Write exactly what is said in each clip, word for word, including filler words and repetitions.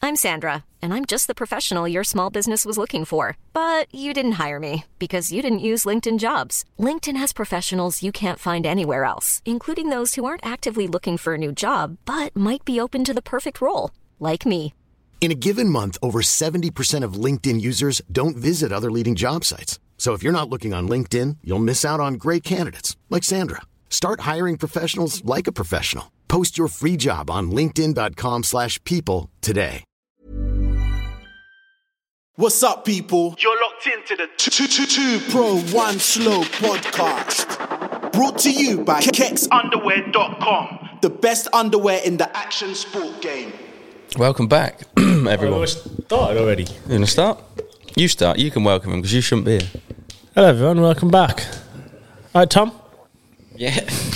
I'm Sandra, and I'm just the professional your small business was looking for. But you didn't hire me because you didn't use LinkedIn Jobs. LinkedIn has professionals you can't find anywhere else, including those who aren't actively looking for a new job, but might be open to the perfect role, like me. In a given month, over seventy percent of LinkedIn users don't visit other leading job sites. So if you're not looking on LinkedIn, you'll miss out on great candidates like Sandra. Start hiring professionals like a professional. Post your free job on linkedin.com slash people today. What's up, people? You're locked into the two two two Pro One Slow podcast. Brought to you by kex underwear dot com. The best underwear in the action sport game. Welcome back, everyone. Oh, started already. You going to start? You start. You can welcome him because you shouldn't be here. Hello, everyone. Welcome back. All right, Tom? Yeah.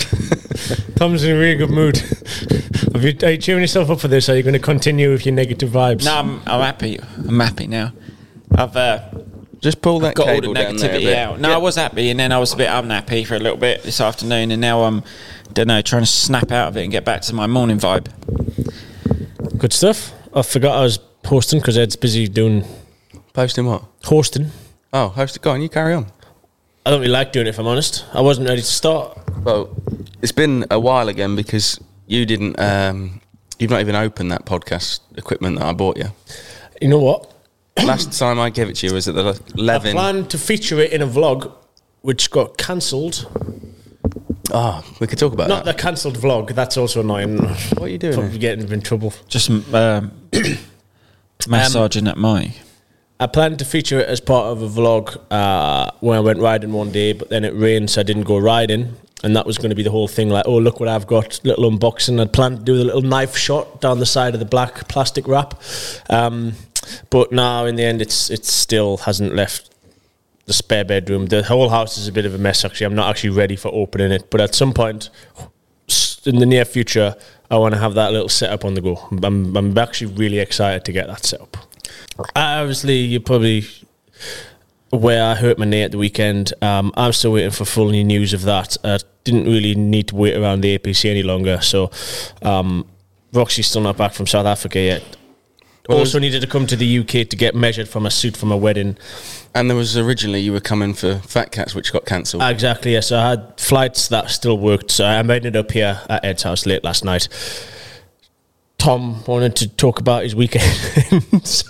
Tom's in a really good mood. Have you, are you cheering yourself up for this? Or are you going to continue with your negative vibes? No, I'm, I'm happy. I'm happy now. I've uh, just pull that I've got cable all the down there a negativity bit. out. No, Yeah. I was happy, and then I was a bit unhappy for a little bit this afternoon, and now I'm, don't know, trying to snap out of it and get back to my morning vibe. Good stuff. I forgot I was hosting because Ed's busy doing... Posting what? Hosting. Oh, host it. Go on, you carry on. I don't really like doing it, if I'm honest. I wasn't ready to start. Well, it's been a while again because you didn't... Um, you've not even opened that podcast equipment that I bought you. You know what? Last time I gave it to you was at the eleven. I planned to feature it in a vlog, which got cancelled. Oh, we could talk about Not that. the cancelled vlog. That's also annoying. What are you doing? Probably getting in trouble. Just um, massaging at my... I planned to feature it as part of a vlog uh, when I went riding one day, but then it rained, so I didn't go riding. And that was going to be the whole thing, like, oh, look what I've got, little unboxing. I'd planned to do the little knife shot down the side of the black plastic wrap. Um, but now, in the end, it's it still hasn't left the spare bedroom. The whole house is a bit of a mess, actually. I'm not actually ready for opening it. But at some point, in the near future, I want to have that little setup on the go. I'm, I'm actually really excited to get that set up. Obviously, you're probably aware I hurt my knee at the weekend. Um, I'm still waiting for full news of that. I didn't really need to wait around the A P C any longer. So, um, Roxy's still not back from South Africa yet. Well, also needed to come to the U K to get measured for my suit for my wedding. And there was originally you were coming for Fat Cats, which got cancelled. Exactly, yeah. So I had flights that still worked. So I ended up here at Ed's house late last night. Tom wanted to talk about his weekend.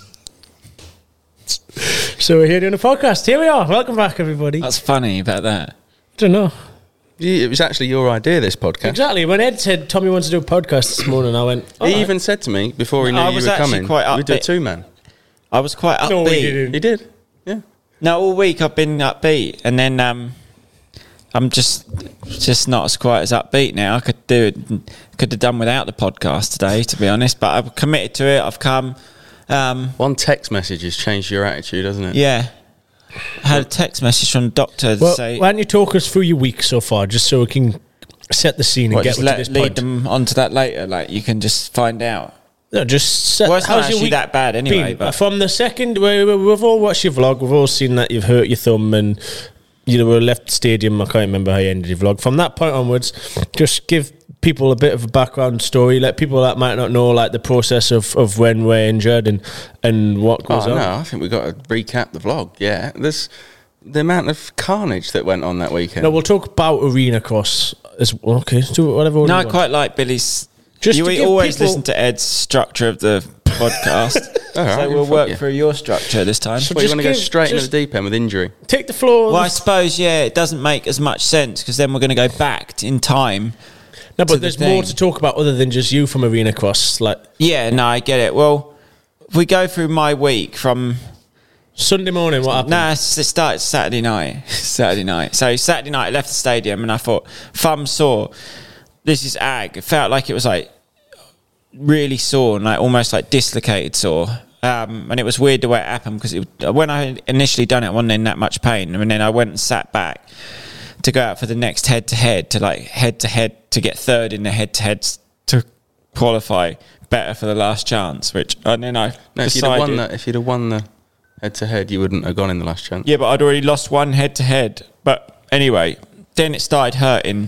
So we're here doing a podcast. Here we are. Welcome back, everybody. That's funny about that. I don't know. It was actually your idea, this podcast. Exactly. When Ed said Tommy wants to do a podcast this morning, I went, He right. even said to me before he knew I you was were actually coming, quite we do a upbeat. two-man. I was quite upbeat. No, we didn't. He did, yeah. No, all week I've been upbeat, and then um, I'm just just not as quite as upbeat now. I could do it, could have done without the podcast today, to be honest. But I've committed to it. I've come. Um, One text message has changed your attitude, hasn't it? yeah, I had a text message from the doctor to Well, say, why don't you talk us through your week so far, just so we can set the scene and what, get just to let, this lead point? them onto that later. Like you can just find out. No, just set, Well, it's not how's your actually week that bad anyway, been? but- From the second, we, we, we've all watched your vlog, we've all seen that you've hurt your thumb and you know, we left the stadium. I can't remember how you ended your vlog. From that point onwards, just give people a bit of a background story, let people that might not know like the process of, of when we're injured and, and what goes Oh, on. no, I think we've got to recap the vlog, yeah. There's the amount of carnage that went on that weekend. No, we'll talk about Arena Cross. As, okay, let's do whatever order No, you I want. quite like Billy's. Just you to give always people- listen to Ed's structure of the podcast. All right, So you we'll fuck work you. through your structure this time. So What, you just want to go give- straight into just- the deep end with injury? Take the floor. Well, I suppose, yeah, it doesn't make as much sense because then we're going to go back in time. no, to but the there's more thing. to talk about other than just you from Arena Cross. Like Yeah, no, I get it. Well, if we go through my week from... Sunday morning, what happened? Nah, it started Saturday night. Saturday night. So Saturday night, I left the stadium and I thought, thumb sore. This is ag. It felt like it was like really sore and like almost like dislocated sore. Um, and it was weird the way it happened because it, when I had initially done it, I wasn't in that much pain. And then I went and sat back to go out for the next head-to-head, to like head-to-head, to get third in the head-to-heads to qualify better for the last chance, which, and then I No, if you'd decided... have won that, if you'd have won the head-to-head, you wouldn't have gone in the last chance. Yeah, but I'd already lost one head-to-head. But anyway, then it started hurting.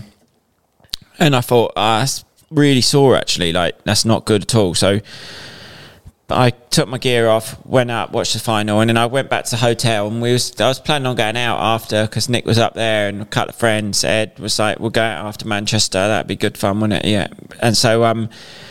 And I thought, ah, that's really sore, actually. Like, that's not good at all. So I took my gear off, went up, watched the final, and then I went back to the hotel. And we was I was planning on going out after because Nick was up there and a couple of friends. Ed was like, "We'll go out after Manchester. That'd be good fun, wouldn't it?" Yeah. And so um,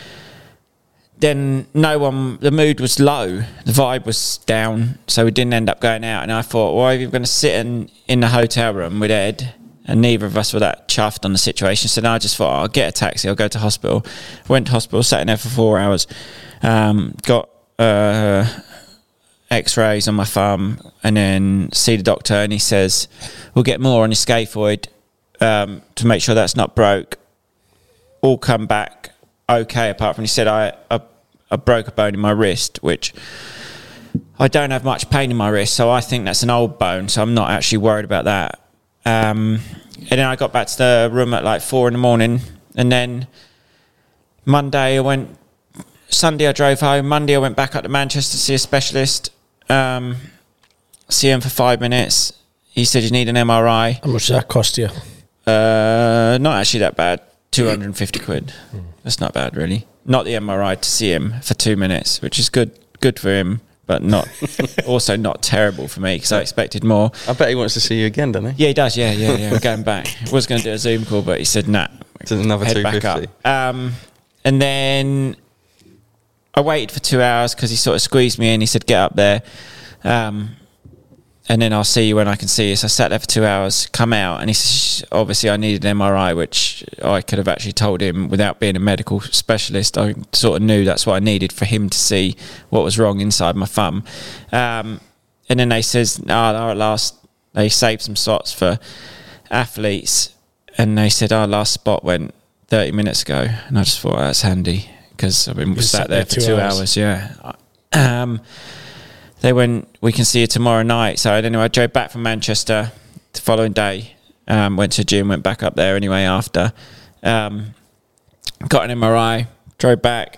then no one. The mood was low. The vibe was down. So we didn't end up going out. And I thought, well, if you're going to sit in in the hotel room with Ed, and neither of us were that chuffed on the situation, so then I just thought, oh, I'll get a taxi. I'll go to hospital. Went to hospital, sat in there for four hours. Um, got uh, X-rays on my thumb, and then see the doctor, and he says, "We'll get more on your scaphoid um, to make sure that's not broke. All come back okay." Apart from he said I, I I broke a bone in my wrist, which I don't have much pain in my wrist, so I think that's an old bone. So I'm not actually worried about that. Um, and then I got back to the room at like four in the morning, and then Monday I went. Sunday I drove home. Monday I went back up to Manchester to see a specialist. Um, see him for five minutes. He said you need an M R I. How much does that cost you? Uh, not actually that bad. Two hundred and fifty quid. That's not bad, really. Not the M R I, to see him for two minutes, which is good. Good for him, but not also not terrible for me because I expected more. I bet he wants to see you again, doesn't he? Yeah, he does. Yeah, yeah, yeah. I'm going back. I was going to do a Zoom call, but he said nah. It's another head two back fifty. up. Um, and then I waited for two hours because he sort of squeezed me in. He said, "Get up there, um, and then I'll see you when I can see you." So I sat there for two hours, come out, and he said, obviously I needed an M R I, which I could have actually told him without being a medical specialist. I sort of knew that's what I needed for him to see what was wrong inside my thumb. Um, and then they says, "No, oh, at last they saved some slots for athletes," and they said, "Our last spot went thirty minutes ago," and I just thought, oh, that's handy. Because I've been sat there for two, two hours. hours, yeah. Um, they went, "We can see you tomorrow night." So anyway, I drove back from Manchester the following day, um, went to the gym, went back up there anyway after. Um, got an M R I, drove back.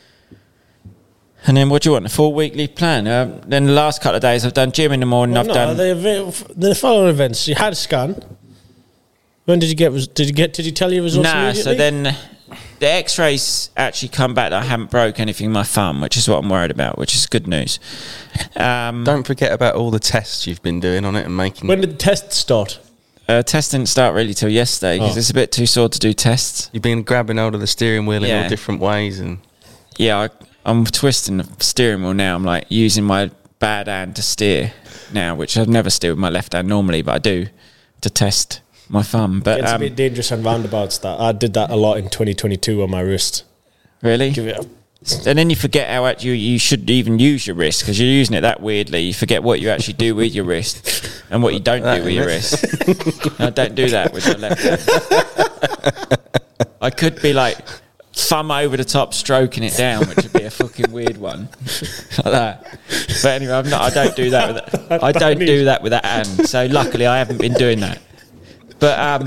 And then what do you want, a full weekly plan? Um, then the last couple of days I've done gym in the morning. Well, I've no, done... The, the following events, you had a scan. When did you get, did you get, did you tell your results Nah, immediately? so then... The X-rays actually come back that I haven't broke anything in my thumb, which is what I'm worried about, which is good news. Um, Don't forget about all the tests you've been doing on it and making... When did the tests start? Uh, tests didn't start really till yesterday because Oh. it's a bit too sore to do tests. You've been grabbing hold of the steering wheel in Yeah. all different ways and... Yeah, I, I'm twisting the steering wheel now. I'm like using my bad hand to steer now, which I've never steer with my left hand normally, but I do to test my thumb. But It's um, a bit dangerous on roundabouts. That I did that a lot in twenty twenty-two on my wrist. really? Give it a, And then you forget how act- you, you should even use your wrist because you're using it that weirdly. You forget what you actually do with your wrist and what you don't do with your wrist. I don't do that with my left hand. I could be like thumb over the top, stroking it down, which would be a fucking weird one, like that. But anyway, I'm not. I don't do that. With that. I don't do that with that hand. So luckily, I haven't been doing that. But um,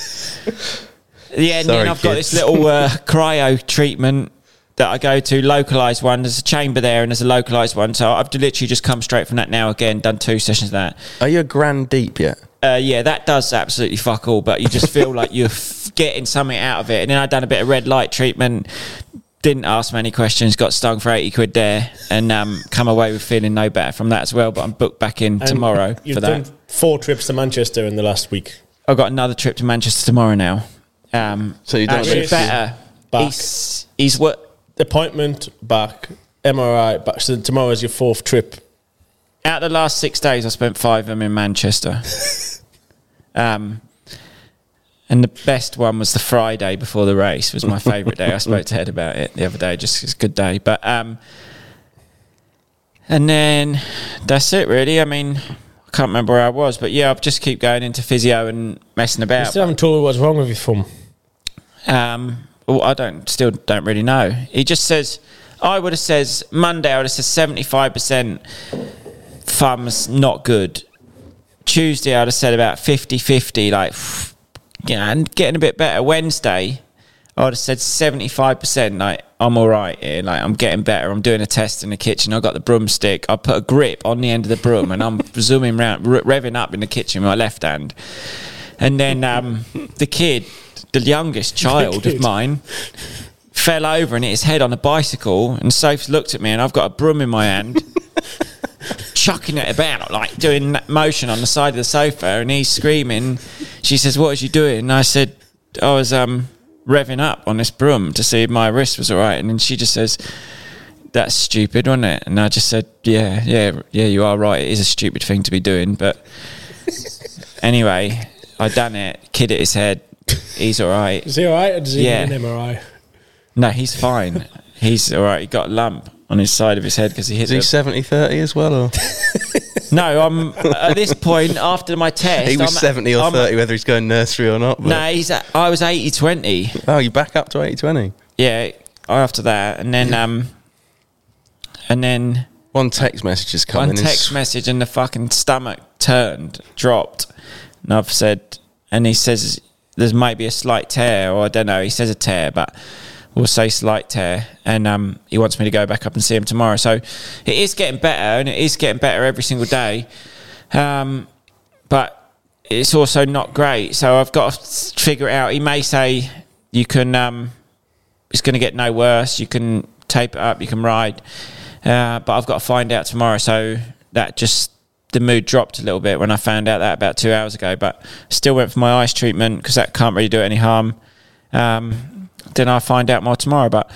yeah, and then Sorry, I've got kids. this little uh, cryo treatment that I go to, localised one. There's a chamber there and there's a localised one. So I've literally just come straight from that now again, done two sessions of that. Are you a grand deep yet? Uh, yeah, that does absolutely fuck all, but you just feel like you're f- getting something out of it. And then I've done a bit of red light treatment, didn't ask many questions, got stung for eighty quid there, and um, come away with feeling no better from that as well. But I'm booked back in and tomorrow you've for that. done four trips to Manchester in the last week. I've got another trip to Manchester tomorrow now. Um, So you've done a actually bit of- better. Back. He's, he's what... Appointment back, M R I back. So tomorrow is your fourth trip. Out of the last six days, I spent five of them in Manchester. um, and the best one was the Friday before the race. Was my favourite day. I spoke to Ed about it the other day. Just it's a good day. But um, and then that's it really. I mean, I can't remember where I was, but yeah, I'll just keep going into physio and messing You about. still haven't told me what's wrong with your thumb. Um, well, I don't, still don't really know. He just says, I would have says Monday. I would have said seventy-five percent thumbs not good. Tuesday, I'd have said about fifty-fifty, like, you know, and getting a bit better. Wednesday, I would have said seventy-five percent, like, I'm all right here. Like, I'm getting better. I'm doing a test in the kitchen. I've got the broomstick. I put a grip on the end of the broom and I'm zooming around, re- revving up in the kitchen with my left hand. And then um, the kid, the youngest child of mine, fell over and hit his head on a bicycle. And Soph's looked at me, and I've got a broom in my hand, chucking it about, like doing that motion on the side of the sofa, and he's screaming. She says, "What was you doing?" And I said, "I was um, revving up on this broom to see if my wrist was all right." And then she just says, "That's stupid, wasn't it?" And I just said, "Yeah, yeah, yeah, you are right. It is a stupid thing to be doing." But anyway, I done it. Kid hit his head. He's all right. Is he all right, or does he Yeah. need an M R I? No, he's fine. He's all right. He got a lump on his side of his head because he hit. Is he seventy thirty as well? Or? No, I'm at this point after my test. He was I'm, seventy or I'm, thirty, whether he's going nursery or not. But. No, he's. At, I was eighty twenty. Oh, you back up to eighty twenty? Yeah, after that, and then um, and then one text message has come one in. text and message, and the fucking stomach turned, dropped, and I've said, and he says there's maybe a slight tear, or I don't know. He says a tear, but we'll say slight tear, and um, he wants me to go back up and see him tomorrow. So it is getting better, and it is getting better every single day. Um, but it's also not great. So I've got to figure it out. He may say you can, um, it's going to get no worse. You can tape it up, you can ride. Uh, but I've got to find out tomorrow. So that just, the mood dropped a little bit when I found out that about two hours ago. But still went for my ice treatment because that can't really do it any harm. Um, then I'll find out more tomorrow. But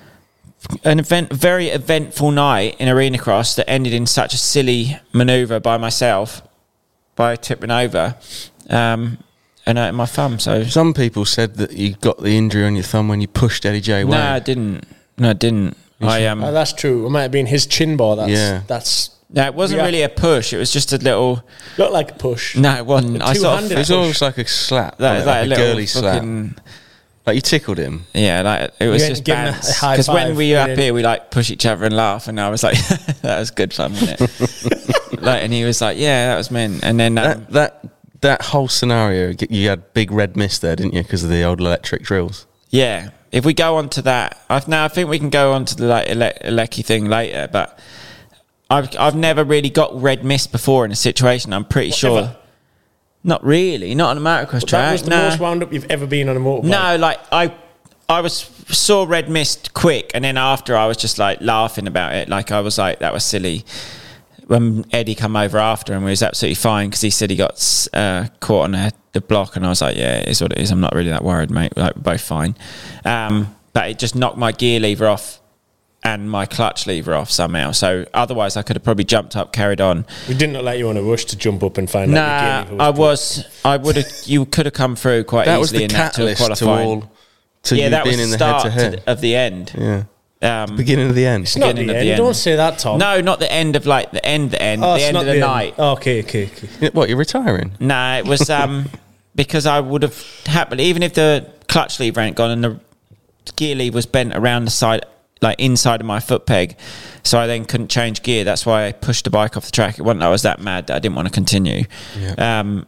an event, very eventful night in Arena Cross that ended in such a silly manoeuvre by myself, by tipping over, um, and hurting my thumb. So some people said that you got the injury on your thumb when you pushed Eddie J away. no, I didn't. No, I didn't. I um. Oh, that's true. It might have been his chin bar. That's, Yeah. That's No, it wasn't Yeah. really a push. It was just a little. looked like a push. No, it wasn't. A I sort of. two-handed It was push. almost like a slap, That like, was like, like a a little girly slap. fucking- Like you tickled him. Yeah, like it was You just give him a- bad. a high Because when five we were and up then- here, we like push each other and laugh, and I was like, "That was good fun, wasn't it?" Like, and he was like, "Yeah, that was meant." And then um, That that that whole scenario, you had big red mist there, didn't you? Because of the old electric drills. yeah, if we go on to that, I've now I think we can go on to the like ele- Lecky thing later, but I've I've never really got red mist before in a situation. I'm pretty sure. Ever? Not really, not on a motocross That track. was the no. most wound up you've ever been on a motorbike. No, like I, I was saw red mist quick, and then after I was just like laughing about it. Like I was like, that was silly. When Eddie come over after, and we was absolutely fine because he said he got uh, caught on the, the block, and I was like, yeah, it is what it is. I'm not really that worried, mate. Like we're both fine. Um, but it just knocked my gear lever off and my clutch lever off somehow. So otherwise, I could have probably jumped up, carried on. We didn't let you on a rush to jump up and find Nah, out. your gear lever I was was. I would have. You could have come through quite That was easily the in that to catalyst to qualify. all. To Yeah, you that was being the in the start head to to head. the- of the end. Yeah. Um, Beginning of the end. It's not the beginning of end. the end. Don't say that, Tom. no, not the end of like the end. The end. Oh, the it's end not of the, end. night. Oh, okay, okay, okay. Yeah, what, you're retiring? No, it was um because I would have happily, even if the clutch lever ain't gone and the gear lever was bent around the side, like inside of my foot peg, so I then couldn't change gear. That's why I pushed the bike off the track. It wasn't that I was that mad that I didn't want to continue. Yeah. Um,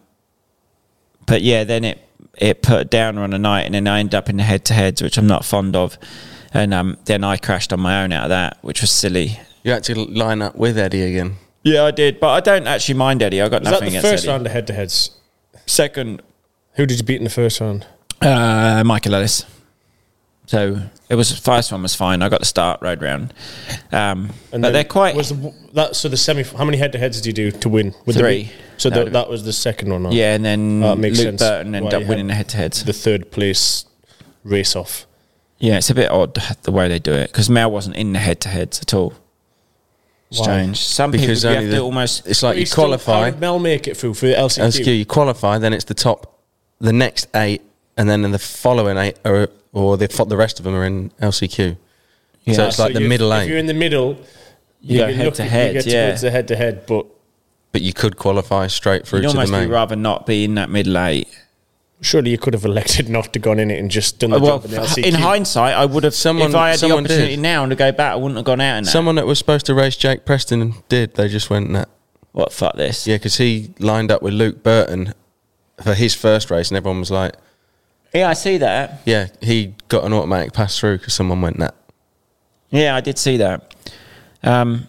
but yeah, then it it put a downer on a night, and then I ended up in the head to heads, which I'm not fond of. And um, then I crashed on my own out of that, which was silly. You had to line up with Eddie again. Yeah, I did, but I don't actually mind Eddie. I got Was nothing that the against first Eddie. round of head-to-heads? Second, Who did you beat in the first round? uh, Michael Ellis. So it was the first one was fine. I got the start road round, um, but then they're quite Was the, that so the semi? How many head-to-heads did you do to win? With Three. The, so That that, would- that was the second one. Huh? yeah. And then Oh, it makes Luke sense Burton why ended you up had winning the head to heads. The third place race off. Yeah, it's a bit odd the way they do it because Mel wasn't in the head to heads at all. Strange. Some Because people you only have to the- almost. It's like But you he's still- qualify. How did Mel make it through for the L C Q? L C Q, you qualify, then it's the top, the next eight, and then the following eight, are, or the the rest of them are in L C Q. Yeah. So it's like the you- middle If you're eight, in the middle, You go get head lucky- to head, You get yeah. towards the head to head, but but you could qualify straight through You'd to the almost be main. rather not be in that middle eight. surely you could have elected not to gone in it and just done the Well, job in the L C Q. in hindsight, I would have. Someone- if I had the someone opportunity did. now to go back, I wouldn't have gone out in that. Someone that was supposed to race Jake Preston did. They just went, nah. What, fuck this? Yeah, because he lined up with Luke Burton for his first race, and everyone was like, Yeah, I see that. yeah, he got an automatic pass through because someone went, nah. Yeah, I did see that. Um,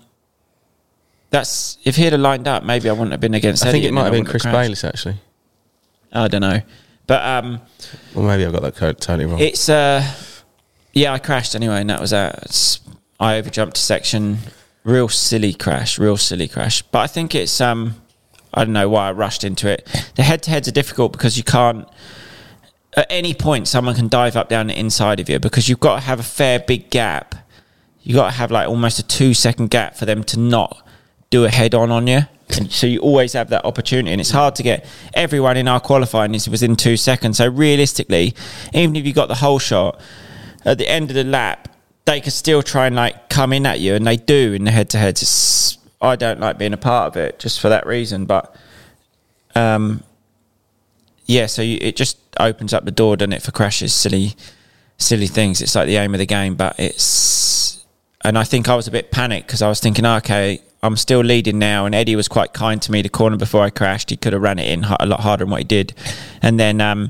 that's if he'd have lined up, maybe I wouldn't have been against. I Eddie think it and might then have I been wouldn't Chris crashed. Bayliss, actually. I don't know, but um, Or maybe I got that code totally wrong. it's uh, Yeah, I crashed anyway, and that was that. It's, I overjumped a section. Real silly crash, real silly crash. But I think it's, um, I don't know why I rushed into it. The head-to-heads are difficult because you can't, at any point, someone can dive up down the inside of you because you've got to have a fair big gap. You've got to have like almost a two-second gap for them to not do a head-on on you. And so you always have that opportunity, and it's hard to get everyone in our qualifying is within two seconds. So realistically, even if you got the whole shot, at the end of the lap, they could still try and like come in at you, and they do in the head-to-heads. It's, I don't like being a part of it just for that reason, but um, yeah. So you, it just opens up the door, doesn't it, for crashes, silly, silly things. It's like the aim of the game, but it's. And I think I was a bit panicked because I was thinking, okay, I'm still leading now, and Eddie was quite kind to me the corner before I crashed. He could have ran it in a lot harder than what he did, and then. Um,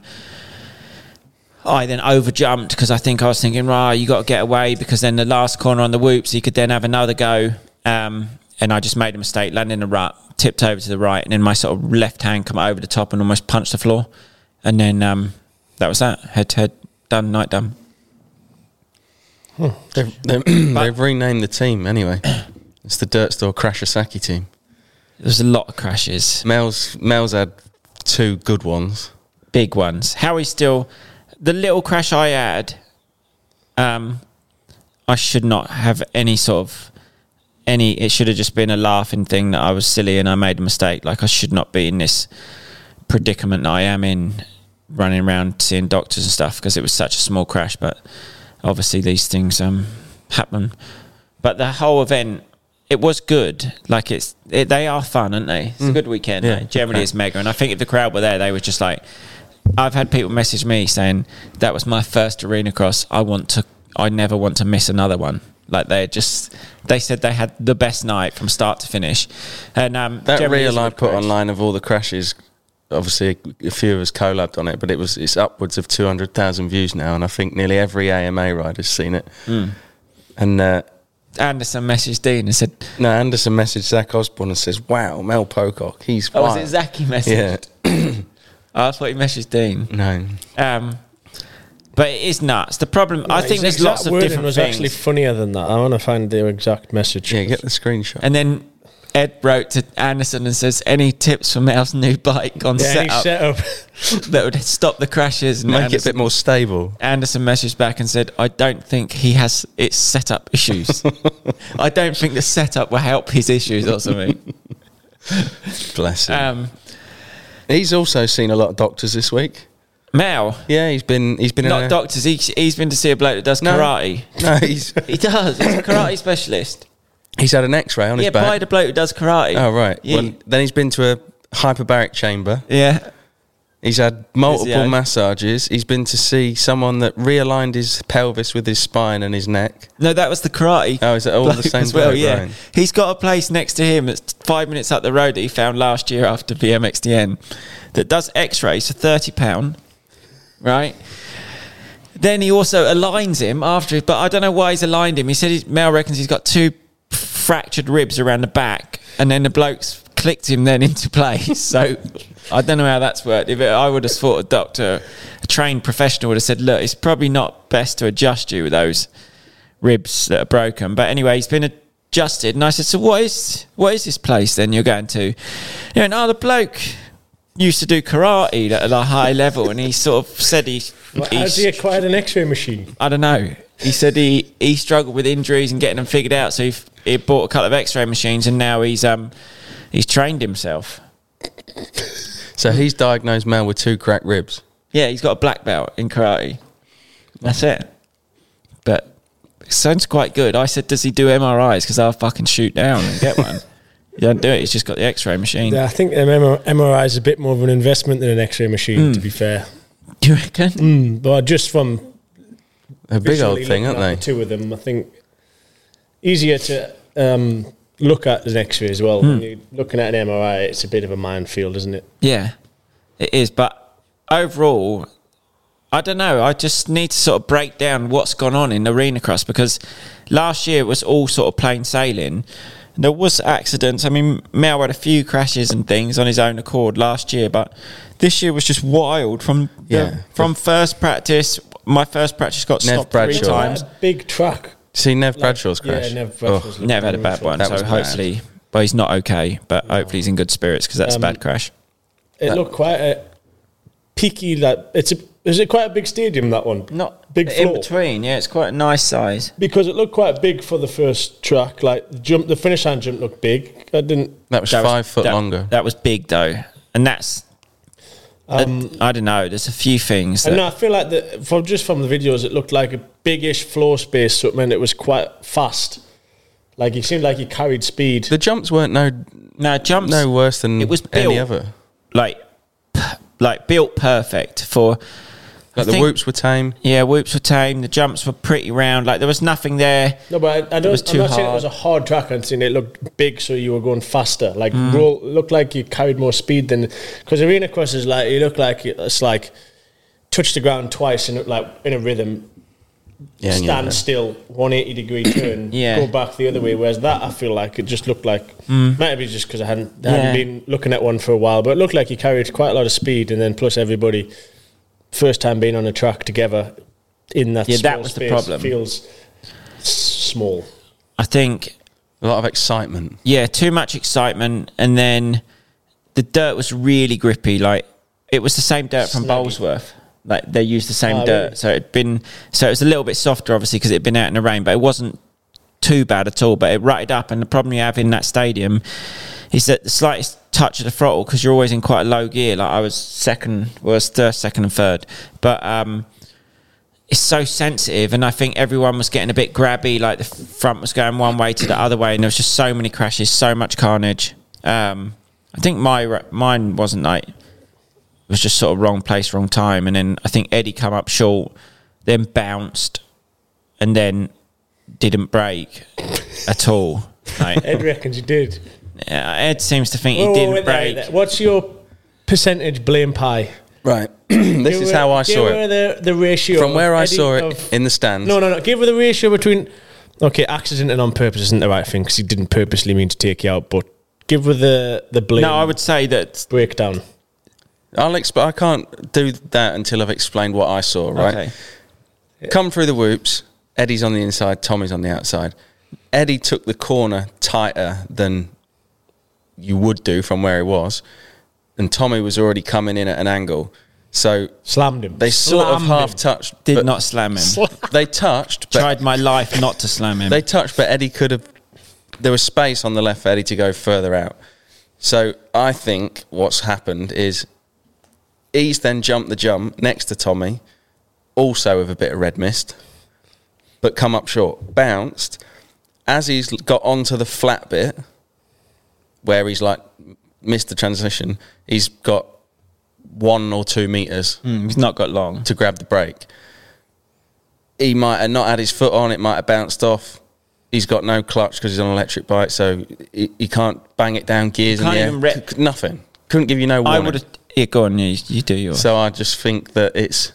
I then overjumped because I think I was thinking, right, you got to get away because then the last corner on the whoops, he could then have another go. Um, and I just made a mistake, landed in a rut, tipped over to the right, and then my sort of left hand come over the top and almost punched the floor. And then um, that was that. Head to head, done, night done. Hmm. They've, they've, they've renamed the team anyway. It's the Dirt Store Crashasaki team. There's a lot of crashes. Mel's, Mel's had two good ones. Big ones. Howie's still... The little crash I had, um, I should not have any sort of any. It should have just been a laughing thing that I was silly and I made a mistake. Like I should not be in this predicament that I am in, running around seeing doctors and stuff because it was such a small crash. But obviously these things um, happen. But the whole event, it was good. Like it's it, they are fun, aren't they? It's mm. a good weekend. Yeah, generally okay. It's mega. And I think if the crowd were there, they were just like. I've had people message me saying that was my first arena cross. I want to. I never want to miss another one. Like they just, they said they had the best night from start to finish. And um, that reel I put crash. online of all the crashes, obviously a few of us collabed on it, but it was it's upwards of two hundred thousand views now, and I think nearly every A M A rider's seen it. Mm. And uh, Anderson messaged Dean and said, "No." Anderson messaged Zach Osborne and says, "Wow, Mel Pocock, he's oh, wild." was it Zach he messaged? Yeah. Oh, that's what he messaged Dean. No. Um, but it is nuts. The problem, no, I think there's lots of different was things. Actually funnier than that. I want to find the exact message. Yeah, get the screenshot. And then Ed wrote to Anderson and says, any tips for Mel's new bike on yeah, setup, setup. that would stop the crashes? And Make Anderson, it a bit more stable. Anderson messaged back and said, I don't think he has its setup issues. I don't think the setup will help his issues or something. Bless him. Um, He's also seen a lot of doctors this week. Mel? Yeah, he's been he's been not in a doctors. He, he's been to see a bloke that does no, karate. No, he's he does. He's a karate specialist. He's had an X-ray on yeah, his back. Yeah, by the bloke who does karate. Oh right. Yeah. Well, then he's been to a hyperbaric chamber. Yeah. He's had multiple Physio. massages. He's been to see someone that realigned his pelvis with his spine and his neck. No, that was the karate. Oh, is it all the same as well? bloke, Yeah. Ryan? He's got a place next to him that's five minutes up the road that he found last year after B M X D N that does X-rays for thirty pounds, right? Then he also aligns him after, but I don't know why he's aligned him. He said his, Mel reckons he's got two fractured ribs around the back, and then the bloke's clicked him then into place. So I don't know how that's worked. If it, I would have thought a doctor, a trained professional would have said, look, it's probably not best to adjust you with those ribs that are broken. But anyway, he's been adjusted. And I said, so what is what is this place then you're going to? You know, and oh, the bloke used to do karate at a high level, and he sort of said he... Well, how's he acquired an X-ray machine? I don't know. He said he, he struggled with injuries and getting them figured out, so he, he bought a couple of X-ray machines, and now he's um he's trained himself. So he's diagnosed Mel with two cracked ribs. Yeah, he's got a black belt in karate. That's it. But it sounds quite good. I said, does he do M R Is? Because I'll fucking shoot down and get one. You don't do it. He's just got the X-ray machine. Yeah, I think M R I is a bit more of an investment than an X-ray machine, mm. to be fair. Do you reckon? Mm, but just from a big old thing, aren't they? The two of them, I think, easier to um, look at as an X-ray as well. Mm. When you're looking at an M R I, it's a bit of a minefield, isn't it? Yeah, it is. But overall, I don't know. I just need to sort of break down what's gone on in arena cross, because last year it was all sort of plain sailing. There was accidents. I mean, Mel had a few crashes and things on his own accord last year, but this year was just wild from the, yeah. from first practice my first practice got Nev stopped three Bradshaw. times. A big track. See Nev Bradshaw's crash? Yeah, Nev Bradshaw's Oh. Never had a bad one, That so was bad. hopefully, but he's not okay. But hopefully he's in good spirits because that's Um, a bad crash. It That- looked quite a peaky. Like it's a. Is it quite a big stadium, that one? Not big in floor. between. Yeah, it's quite a nice size. Because it looked quite big for the first track. Like the jump, the finish line jump looked big. I didn't. That was That was- five foot that- longer. That was big though, and that's. Um, I don't know. There's a few things. And That, no, I feel like the, from just from the videos, it looked like a biggish floor space. So it meant it was quite fast. Like it seemed like he carried speed. The jumps weren't no no jumps. no worse than It was any built other. like, p- like built perfect for. I Like the think- whoops were tame. Yeah, whoops were tame. The jumps were pretty round. Like there was nothing there. No, but I, I don't. was I'm too not saying it hard. was a hard track. I'm saying it looked big, so you were going faster. Like Mm. roll, looked like you carried more speed than because arena cross is like you look like it's like touch the ground twice and like in a rhythm. Yeah, and stand you're- still, one eighty degree turn, Yeah. go back the other way. Whereas that, I feel like it just looked like might be just because I hadn't Yeah. hadn't been looking at one for a while, but it looked like he carried quite a lot of speed, and then plus everybody first time being on a track together in that Yeah, small that was the space problem. feels s- small. I think. A lot of excitement. Yeah, too much excitement, and then the dirt was really grippy. Like it was the same dirt from Snaggy. Bowlesworth. Like they used the same Oh, dirt, really? so it'd been so it was a little bit softer, obviously, because it'd been out in the rain, but it wasn't too bad at all. But it rutted up, and the problem you have in that stadium is that the slightest touch of the throttle, because you're always in quite a low gear. Like I was second, was first, second, and third, but um. It's so sensitive, and I think everyone was getting a bit grabby. Like the front was going one way to the other way, and there was just so many crashes, so much carnage. Um, I think my mine wasn't like it was just sort of wrong place, wrong time, and then I think Eddie come up short, then bounced, and then didn't brake at all. Like, Ed reckons you did. yeah, Ed seems to think he Whoa, didn't wait there, brake. wait there. What's your percentage blame pie? Right. This is how I saw Give her it. the, the ratio From where of I Eddie saw it of- in the stands. No, no, no. Give her the ratio between. Okay, accident and on purpose isn't the right thing because he didn't purposely mean to take you out, but give her the the blame. No, I would say that. breakdown. I'll exp- I can't do that until I've explained what I saw, right? Okay. Come through the whoops. Eddie's on the inside, Tommy's on the outside. Eddie took the corner tighter than you would do from where he was, and Tommy was already coming in at an angle. So Slammed him. they sort of Slammed half him. touched. Did but not slam him. They touched, but Tried my life not to slam him. they touched, but Eddie could have. There was space on the left for Eddie to go further out. So I think what's happened is he's then jumped the jump next to Tommy, also with a bit of red mist, but come up short, bounced. As he's got onto the flat bit, where he's like missed the transition, he's got one or two meters Mm, he's not got long. to grab the brake. He might have not had his foot on, it might have bounced off. He's got no clutch because he's on an electric bike, so he, he can't bang it down gears in Can't the air. even rep- C- nothing. Couldn't give you no I warning. would have. Yeah, go on. You, you do yours. So I just think that it's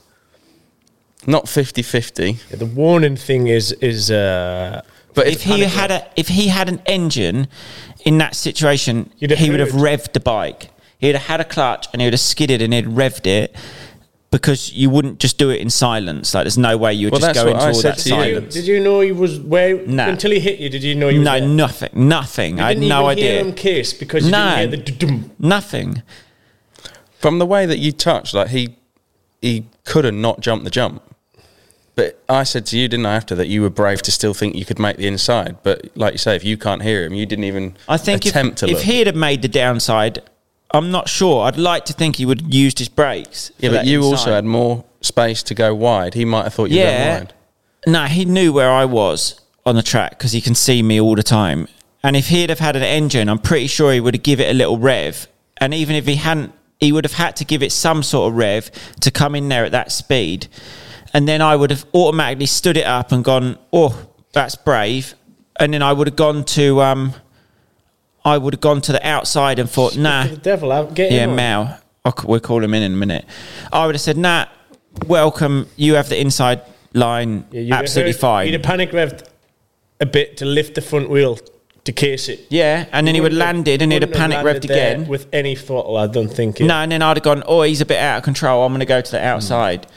not fifty-fifty. Yeah, the warning thing is is uh, But if he panic had a, if he had an engine in that situation, You'd have he would have heard. revved the bike. He'd have had a clutch and he would have skidded and he'd revved it, because you wouldn't just do it in silence. Like there's no way you would Well, just that's go what into I all said that to you. silence. Did you know he was where Nah. until he hit you? Did you know he was No, there? nothing, nothing. You I had didn't no even hear idea. him case because you No. didn't hear the dum. Nothing. from the way that you touched, like he he could have not jumped the jump. But I said to you, didn't I, after that, you were brave to still think you could make the inside. But like you say, if you can't hear him, you didn't even I think if, attempt to if look. he'd have made the downside, I'm not sure. I'd like to think he would have used his brakes. yeah, for but that you inside. also had more space to go wide. He might have thought you were Yeah. going wide. No, he knew where I was on the track because he can see me all the time. And if he'd have had an engine, I'm pretty sure he would have given it a little rev. And even if he hadn't, he would have had to give it some sort of rev to come in there at that speed. And then I would have automatically stood it up and gone, oh, that's brave. And then I would have gone to, um, I would have gone to the outside and thought, nah. The devil out. Get Yeah, him on. Mao. I'll c- We'll call him in in a minute. I would have said, nah, welcome. You have the inside line. Yeah, you'd have absolutely heard- fine. He'd have panic revved a bit to lift the front wheel to case it. Yeah, and then he would have Wouldn't landed and he'd have wouldn't panic landed revved there again. with any throttle. I don't think. It. No, and then I'd have gone, oh, he's a bit out of control. I'm going to go to the outside.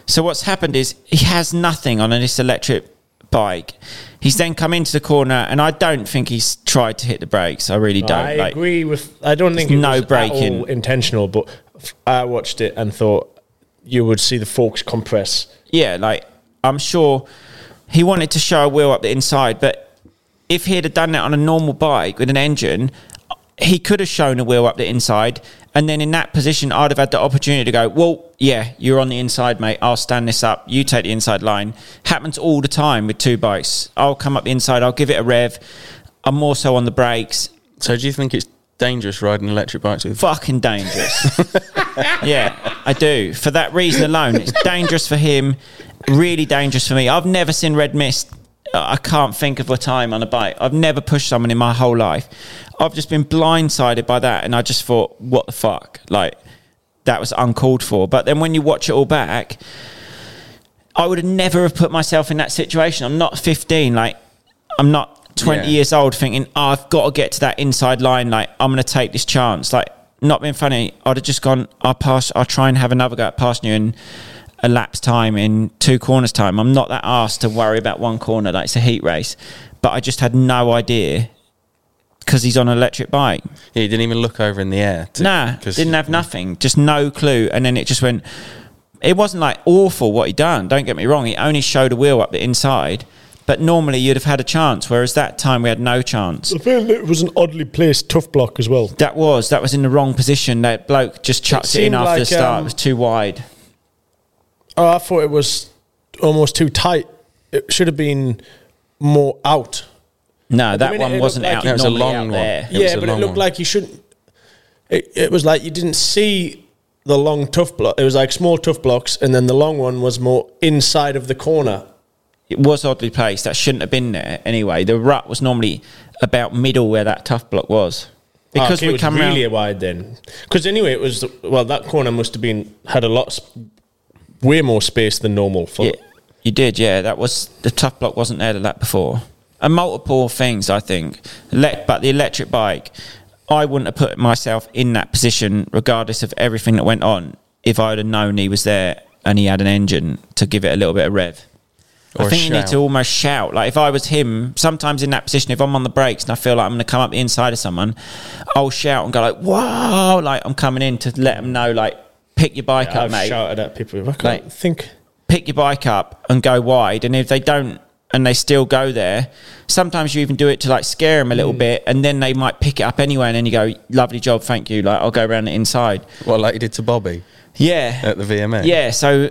So what's happened is he has nothing on this electric bike. He's then come into the corner, and I don't think he's tried to hit the brakes. I really don't. I like, agree with. I don't think it no was braking. at all intentional, but I watched it and thought you would see the forks compress. Yeah, like I'm sure he wanted to show a wheel up the inside, but if he'd have done that on a normal bike with an engine, he could have shown a wheel up the inside, and then in that position I'd have had the opportunity to go, well, yeah, you're on the inside, mate, I'll stand this up, you take the inside line. Happens all the time with two bikes. I'll come up the inside, I'll give it a rev, I'm more so on the brakes. So do you think it's dangerous riding electric bikes with? Fucking dangerous. Yeah, I do. For that reason alone, it's dangerous for him, really dangerous for me. I've never seen red mist. I can't think of a time on a bike. I've never pushed someone in my whole life. I've just been blindsided by that, and I just thought, what the fuck? Like, that was uncalled for. But then when you watch it all back, I would have never have put myself in that situation. I'm not fifteen. Like, I'm not twenty Yeah. years old thinking, oh, I've got to get to that inside line. Like, I'm going to take this chance. Like, not being funny, I'd have just gone, I'll pass, I'll try and have another go at passing you in a lap's time, in two corners time. I'm not that arsed to worry about one corner. Like, it's a heat race. But I just had no idea because he's on an electric bike. Yeah, he didn't even look over in the air. To, Nah, didn't have nothing. Just no clue. And then it just went... It wasn't like awful what he done. Don't get me wrong. He only showed a wheel up the inside. But normally you'd have had a chance. Whereas that time we had no chance. I feel it was an oddly placed tough block as well. That was. That was in the wrong position. That bloke just chucked it, it in after like, the start. Um, it was too wide. Oh, I thought it was almost too tight. It should have been more out. No, that minute one it wasn't looked like out. it was a normally long out one. there. It was Yeah, a but it long looked one. like you shouldn't. It, it was like you didn't see the long tough block. It was like small tough blocks, and then the long one was more inside of the corner. It was oddly placed. That shouldn't have been there anyway. The rut was normally about middle where that tough block was. Because Ah, okay, we it was come really round, wide then. Because anyway, it was well that corner must have been had a lot, sp- way more space than normal. For yeah, you did, yeah. That was the tough block wasn't there the lap before, and multiple things I think. Let, but the electric bike, I wouldn't have put myself in that position regardless of everything that went on if I'd have known he was there and he had an engine to give it a little bit of rev. Or I a think you need shout. to almost shout. Like if I was him, sometimes in that position, if I'm on the brakes and I feel like I'm going to come up the inside of someone, I'll shout and go like, "Whoa!" Like I'm coming in to let them know, like, pick your bike Yeah, up, I've mate. shouted at people. I can't Like- think. Pick your bike up and go wide. And if they don't, and they still go there, sometimes you even do it to like scare them a little bit, and then they might pick it up anyway. And then you go, "Lovely job, thank you." Like I'll go around the inside. Well, like you did to Bobby Yeah, at the V M A. yeah. So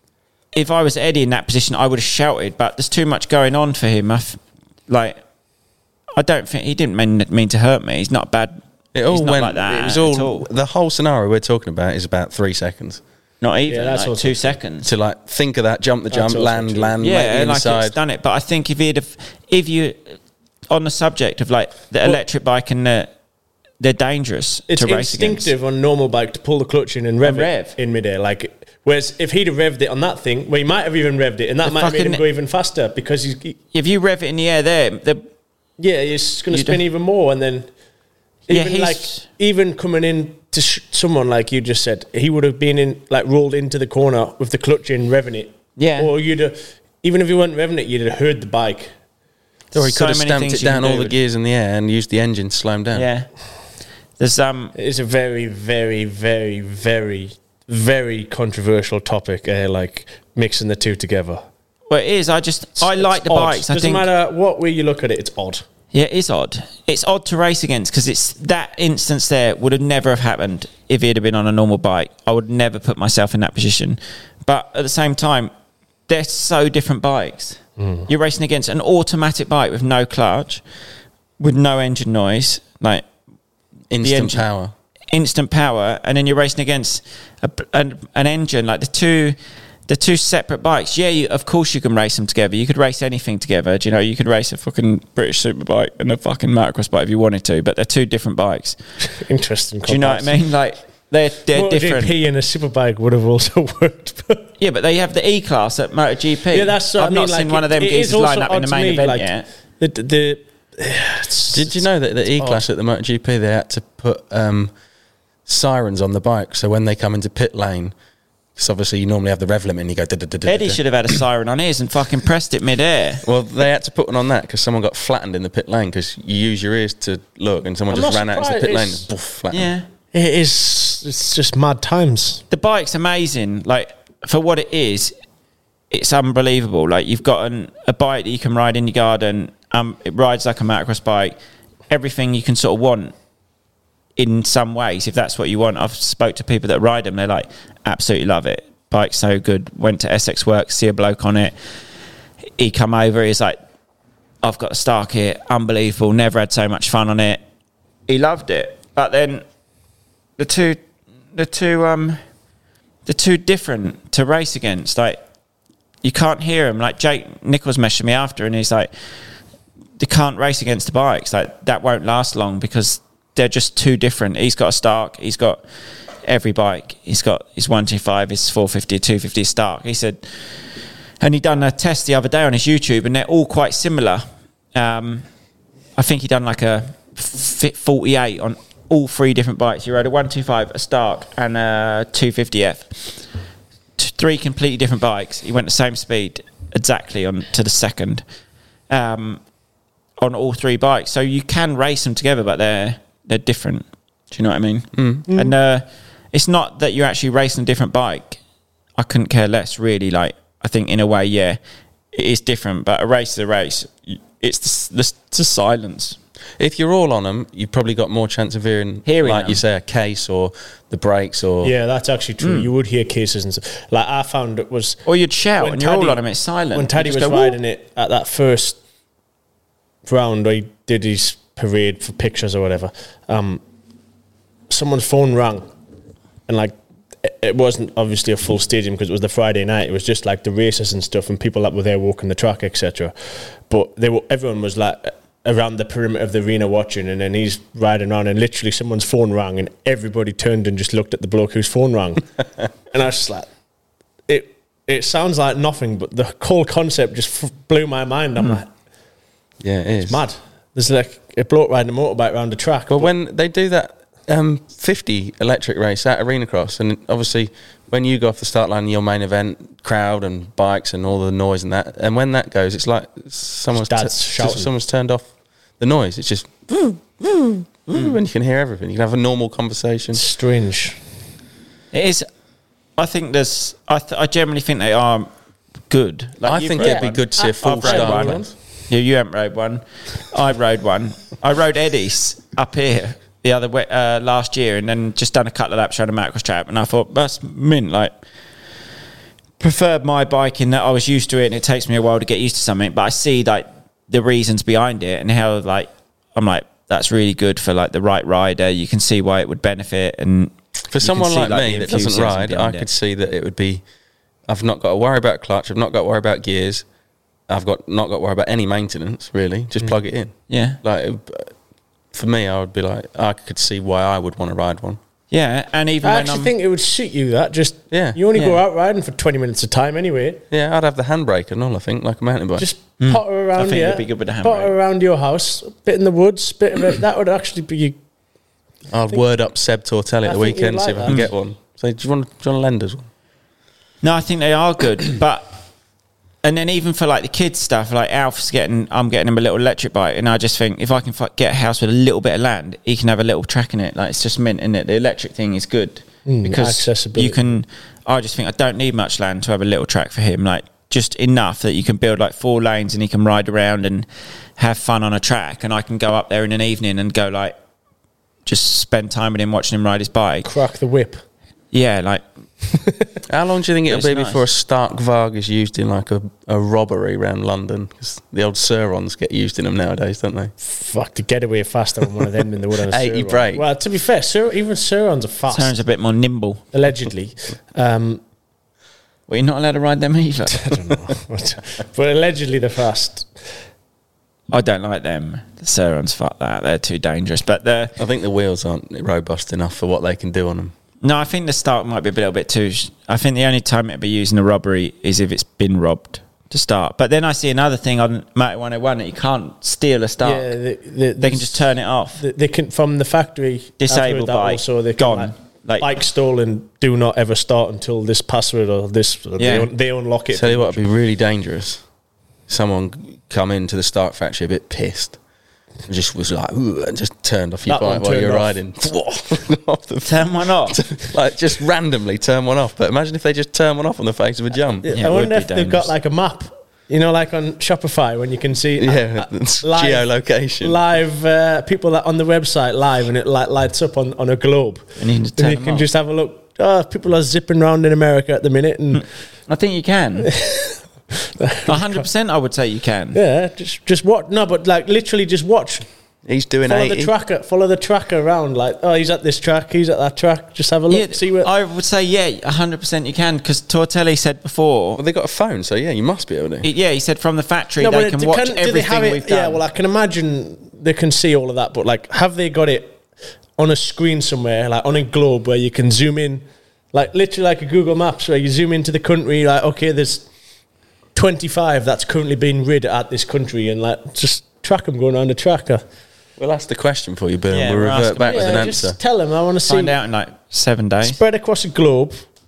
if I was Eddie in that position, I would have shouted. But there's too much going on for him. I f- like, I don't think he didn't mean mean to hurt me. He's not bad. It all he's not went. like that. It was at all, all. The whole scenario we're talking about is about three seconds. Not even. Yeah, that's like also two true. seconds. To like think of that, jump the That's jump, also land, true. land, make Yeah, the like inside. it's done it. But I think if he'd have, if you, on the subject of like the electric bike and the, they're dangerous It's to race against. instinctive on normal bike to pull the clutch in and rev, And rev. it in midair. Like, whereas if he'd have revved it on that thing, well, he might have even revved it, and that The might have made him fucking- go even faster because he's he, If you rev it in the air there, the yeah, he's going to You spin do- even more, and then Yeah, even he's- like even coming in to sh- someone like you just said, he would have been in like rolled into the corner with the clutch in, revving it. Yeah. or you'd have, even if you weren't revving it, you'd have heard the bike. Or he so could have many stamped things it you can down all do. the gears in the air and used the engine to slow him down. yeah. There's um It's a very, very, very, very, very controversial topic. Uh, like mixing the two together. well it is. I just I It's like the odd. bikes. I Doesn't think matter what way you look at it, it's odd. yeah, it is odd. It's odd to race against because it's that instance there would have never have happened if he'd have been on a normal bike. I would never put myself in that position. But at the same time, they're so different bikes. Mm. You're racing against an automatic bike with no clutch, with no engine noise, like Instant engine- power. instant power, and then you're racing against a, an, an engine. Like the two, the two separate bikes. Yeah, you, of course you can race them together. You could race anything together. Do you know? You could race a fucking British superbike and a fucking motocross bike if you wanted to, but they're two different bikes. Interesting. Do you know what I mean? Like they're they're different. MotoGP and a superbike would have also worked. But Yeah, but they have the E class at MotoGP. yeah, that's what I've I mean. not like, seen one of them it is geezers also line up in odd the to main me, event like, yet. The, the, it's- Did you know that the E class at the MotoGP they had to put um, sirens on the bike so when they come into pit lane, Because obviously you normally have the rev limit and you go... Eddie should have had a siren on his and fucking pressed it mid-air. Well, they had to put one on that because someone got flattened in the pit lane because you use your ears to look and someone I'm just not ran out into the pit lane surprised. and poof, flattened. Yeah. It is. It's just mad times. The bike's amazing. Like, for what it is, it's unbelievable. Like, you've got an, a bike that you can ride in your garden. Um, it rides like a motocross bike. Everything you can sort of want in some ways, if that's what you want. I've spoke to people that ride them. They're like, absolutely love it. Bike's so good. Went to Essex Works, see a bloke on it. He come over. He's like, I've got a Stark here. Unbelievable. Never had so much fun on it. He loved it. But then the two, the two, um, the two different to race against. Like, you can't hear him. Like, Jake Nichols messaged me after, and he's like, they can't race against the bikes. Like, that won't last long because they're just too different. He's got a Stark. He's got every bike. He's got his one twenty-five, his four fifty, two fifty Stark. He said, and he done a test the other day on his YouTube, and they're all quite similar. Um, I think he done like a Fit forty-eight on all three different bikes. He rode a one twenty-five, a Stark, and a two fifty F. T- three completely different bikes. He went the same speed exactly on to the second um, on all three bikes. So you can race them together, but they're they're different. Do you know what I mean? Mm. Mm. And uh, it's not that you're actually racing a different bike. I couldn't care less, really. Like, I think in a way, yeah, it is different, but a race is a race. It's the, the, the silence. If you're all on them, you've probably got more chance of hearing, hearing like them. you say, a case or the brakes or... Yeah, that's actually true. Mm. You would hear cases and stuff. Like, I found it was... Or you'd shout when you're Taddy, all on them, it's silent. When Taddy was go, riding it at that first round, where he did his parade for pictures or whatever, um, someone's phone rang. And, like, it, it wasn't obviously a full stadium because it was the Friday night. It was just, like, the races and stuff and people that were there walking the track, et cetera. But they were, everyone was, like... around the perimeter of the arena watching, and then he's riding on and literally someone's phone rang and everybody turned and just looked at the bloke whose phone rang. And I was just like, it it sounds like nothing, but the whole concept just f- blew my mind. I'm mm. like, yeah, it is. It's mad. There's like a bloke riding a motorbike around the track. Well, when they do that um, fifty electric race at Arena Cross, and obviously when you go off the start line, your main event, crowd and bikes and all the noise and that, and when that goes, it's like someone's t- someone's turned off the noise. It's just woo, woo, woo, mm. and you can hear everything. You can have a normal conversation. Strange. It is. I think there's. I th- I generally think they are good. Like I think it'd be one. good to see a full start one. Yeah, you haven't rode one. I rode one. I rode Eddie's up here the other way, uh, last year, and then just done a couple of laps around a motocross track, and I thought that's mint. Like, preferred my bike in that I was used to it, and it takes me a while to get used to something. But I see like the reasons behind it, and how like I'm like that's really good for like the right rider. You can see why it would benefit, and for someone see, like, like me that doesn't ride, I it. could see that it would be. I've not got to worry about clutch. I've not got to worry about gears. I've got not got to worry about any maintenance, really. Just mm. plug it in. Yeah. Like, for me, I would be like, I could see why I would want to ride one. Yeah, and even I when actually I'm think it would suit you, that. Just, yeah. you only yeah. go out riding for twenty minutes of time anyway. Yeah, I'd have the handbrake and all, I think, like a mountain bike. Just mm. potter around I think here. it'd be good with a handbrake. Potter around your house, a bit in the woods, bit of it. That would actually be... I'll word up Seb Tortelli at the weekend, like see if that. I can get one. So, do you want, do you want to lend us one? No, I think they are good, but and then even for like the kids stuff, like Alf's getting, I'm getting him a little electric bike, and I just think if I can f- get a house with a little bit of land, he can have a little track in it. Like it's just mint, isn't it? The electric thing is good mm, because accessibility. You can. I just think I don't need much land to have a little track for him. Like just enough that you can build like four lanes and he can ride around and have fun on a track, and I can go up there in an evening and go like just spend time with him, watching him ride his bike, crack the whip. Yeah, like. How long do you think it'll It's be nice. before a Stark Varg is used in like a, a robbery around London? Because the old Surons get used in them nowadays, don't they? Fuck, to get away faster on one of them than they would on a eighty Suron. brake. Well, to be fair, Sur- even Surons are fast. Sounds a bit more nimble. Allegedly. Um, Well, you're not allowed to ride them either. I don't know. But, but allegedly they're fast. I don't like them. The Surons, fuck that. They're too dangerous. But the I think the wheels aren't robust enough for what they can do on them. no, I think the start might be a little bit too. I think the only time it'd be used in a robbery is if it's been robbed to start. But then I see another thing on Motor one oh one that you can't steal a start. Yeah, the, the, they can just turn it off. the, they can from the factory Disabled that bike, also they can gone. like Like, bike stall and do not ever start until this password or this. Or Yeah. they, un- they unlock it. Tell you what, it'd be really dangerous. Someone come into the start factory a bit pissed and just was like, ooh, and just turned off your That one bike while you're turned off. riding. off the turn one off. like just randomly turn one off. But imagine if they just turn one off on the face of a jump. Yeah, Yeah, I it would wonder be if they've dangerous. got like a map. You know, like on Shopify when you can see Yeah, uh, uh, it's live- geolocation. live uh, people that on the website live, and it like lights up on, on a globe, And you can just turn you them can off. just have a look. Oh, people are zipping around in America at the minute, and I think you can. A hundred percent, I would say you can. yeah, just just watch. No, but like literally, just watch. He's doing Follow eighty. the tracker. Follow the tracker around. Like, oh, he's at this track. He's at that track. Just have a look. Yeah, see where. I would say yeah, a hundred percent you can, because Tortelli said before. Well, they got a phone, so yeah, you must be able to. Yeah, he said from the factory No, they but can it- watch do they everything have it- we've done. Yeah, well, I can imagine they can see all of that, but like, have they got it on a screen somewhere, like on a globe where you can zoom in, like literally like a Google Maps where you zoom into the country, like, okay, there's twenty-five that's currently being rid at this country, and like just track them going around the tracker. We'll ask the question for you, Bill, Yeah, and we'll we're revert asking- back with an Yeah, answer. just tell them. I want to see Find out in like seven days. spread across the globe.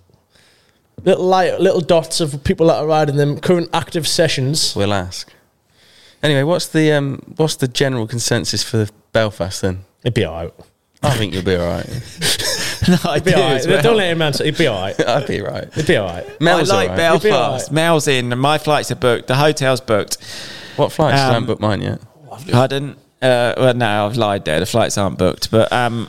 Little light, little dots of people that are riding them. Current active sessions. We'll ask. Anyway, what's the um, what's the general consensus for Belfast then? It'd be alright. I think you'll be all right. No, I It'd be do alright. as well. Don't let him answer. It'd be alright. I'd be right. It'd be alright. Mel's I like all right. You'll be all Belfast. right. Mel's in. and My flights are booked. The hotel's booked. What flights? I Um, haven't booked mine yet. Pardon? Uh, well, no, I've lied there. The flights aren't booked. But um,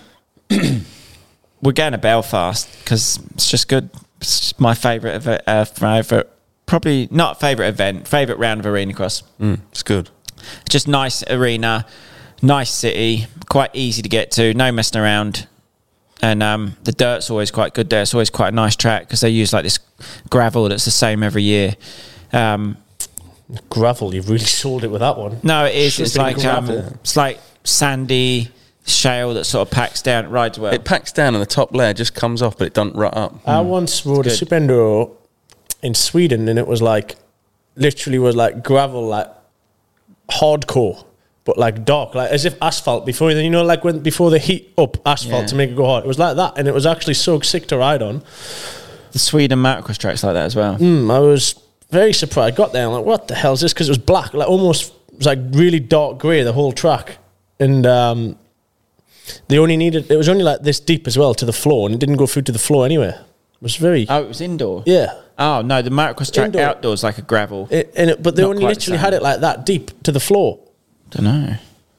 we're going to Belfast because it's just good. It's my favourite event. Uh, favourite, probably not favourite event. Favourite round of Arena Cross. Mm, it's good. Just nice arena, nice city, quite easy to get to. No messing around. And um, the dirt's always quite good there. It's always quite a nice track because they use like this gravel that's the same every year. Um, Gravel, you've really sold it with that one. No, it is. Shit, It's big like um, gravel. it's like sandy shale that sort of packs down. It rides well. It packs down and the top layer just comes off, but it doesn't rut up. I once rode a Good. Super Enduro in Sweden, and it was like, literally was like gravel, like hardcore, but like dark, like as if asphalt before, you know, like when before they heat up asphalt Yeah. to make it go hard. It was like that, and it was actually so sick to ride on. the Sweden motocross tracks like that as well. Mm, I was very surprised. I got there, I'm like, what the hell is this? Because it was black, like almost, it was like really dark grey, the whole track. And um, they only needed, it was only like this deep as well to the floor, and it didn't go through to the floor anywhere. It was very, Oh, it was indoor. yeah. Oh no, the motocross track Indoor. outdoors like a gravel. It, and it, but they Not only quite the literally same. had it like that deep to the floor. Don't know.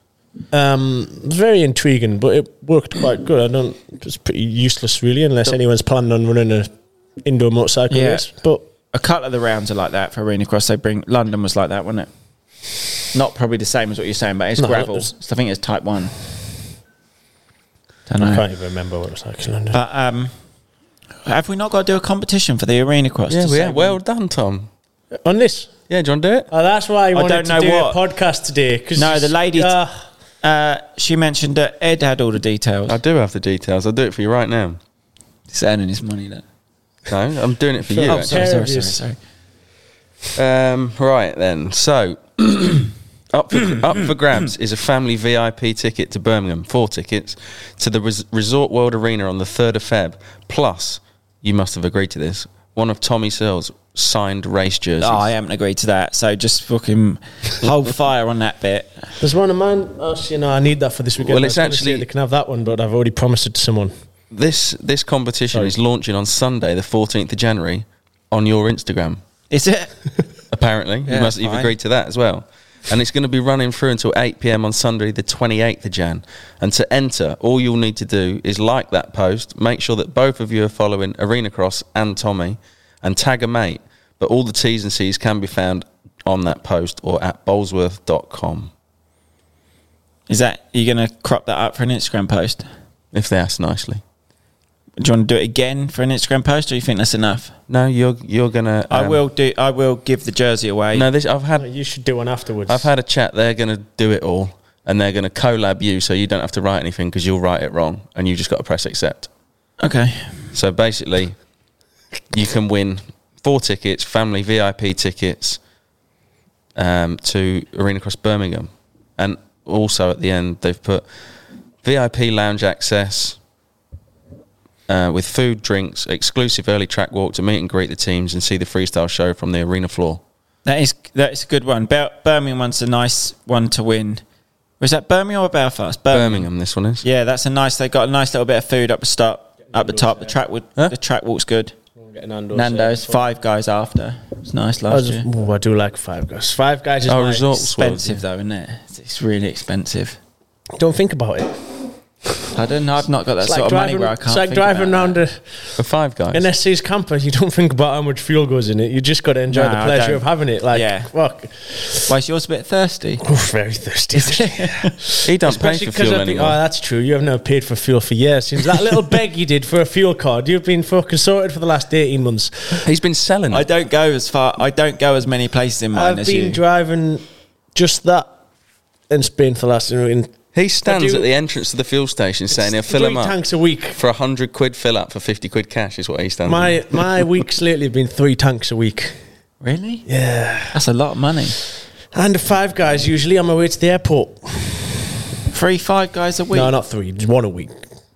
Um, it was very intriguing, but it worked quite good. I don't. It was pretty useless, really, unless anyone's planning on running a indoor motorcycle Yeah. race. But A couple of the rounds are like that for Arena Cross. They bring London was like that, wasn't it? Not probably the same as what you're saying, but it's No, gravel. it was- So I think it's Type One. Don't I know. can't even remember what it was like in London. But um, have we not got to do a competition for the Arena Cross? Yeah, to we say are. Well done, Tom. On this, Yeah, do you want to do it? oh, that's why I wanted don't to know do what. a podcast today. Cause No, the lady. Uh, Uh, she mentioned that Ed had all the details. I do have the details. I'll do it for you right now. He's earning his money there. No, I'm doing it for you. Oh, actually. sorry, sorry, Care sorry, of sorry. Um, right then, so up for, up for grabs is a family V I P ticket to Birmingham, four tickets to the Res- Resort World Arena on the third of Feb. Plus, you must have agreed to this, one of Tommy Searle's signed race jerseys. Oh, I haven't agreed to that. So just fucking hold fire on that bit. there's one of mine. Oh, you know, I need that for this weekend. Well, I it's was gonna actually- say they can have that one, but I've already promised it to someone. This this competition Sorry. is launching on Sunday, the fourteenth of January, on your Instagram. Is it? Apparently, you Yeah, must you've fine. agreed to that as well. And it's going to be running through until eight p.m. on Sunday, the twenty-eighth of Jan. And to enter, all you'll need to do is like that post, make sure that both of you are following Arena Cross and Tommy, and tag a mate. But all the T's and C's can be found on that post or at bolesworth dot com, Is that, you going to crop that up for an Instagram post? if they ask nicely. Do you want to do it again for an Instagram post, or you think that's enough? No, you're you're gonna. I um, will do. I will give the jersey away. No, this I've had. You should do one afterwards. I've had a chat. They're going to do it all, and they're going to collab you, so you don't have to write anything because you'll write it wrong, and you just got to press accept. Okay. So basically, you can win four tickets, family V I P tickets, um, to Arena Cross Birmingham, and also at the end they've put V I P lounge access, uh, with food, drinks, exclusive early track walk to meet and greet the teams and see the freestyle show from the arena floor. That is that is a good one. Bir- Birmingham one's a nice one to win. Was that Birmingham or Belfast? Birmingham. Birmingham, this one is. Yeah, that's a nice. They got a nice little bit of food up the start, up the top. The track would, huh? the track walk's good. Nando's, Nando's Five Guys after. It's nice last I year. Oh, I do like Five Guys. Five Guys is oh, nice. expensive though, isn't it? It's really expensive. Don't think about it. I don't know. I've not got that It's sort like of driving, money where I can't. It's like think driving about around a, For Five Guys. an S C's camper. You don't think about how much fuel goes in it. You just got to enjoy No, the I pleasure don't. of having it. Like, Yeah. fuck. Why is yours a bit thirsty? Oh, very thirsty. He doesn't pay Especially for 'cause fuel I think, anymore. oh, that's true. You have never paid for fuel for years. Since that little beg you did for a fuel card, you've been fucking sorted for the last eighteen months. He's been selling I it. don't go as far. I don't go as many places in mine I've as been you. driving just that in Spain for the last... In, He stands do- at the entrance to the fuel station saying he'll fill three them up. tanks a week. For a hundred quid fill up for fifty quid cash is what he stands My at. my weeks lately have been three tanks a week. Really? Yeah. That's a lot of money. And Five Guys usually on my way to the airport. Three, five guys a week. No, not three. Just one a week.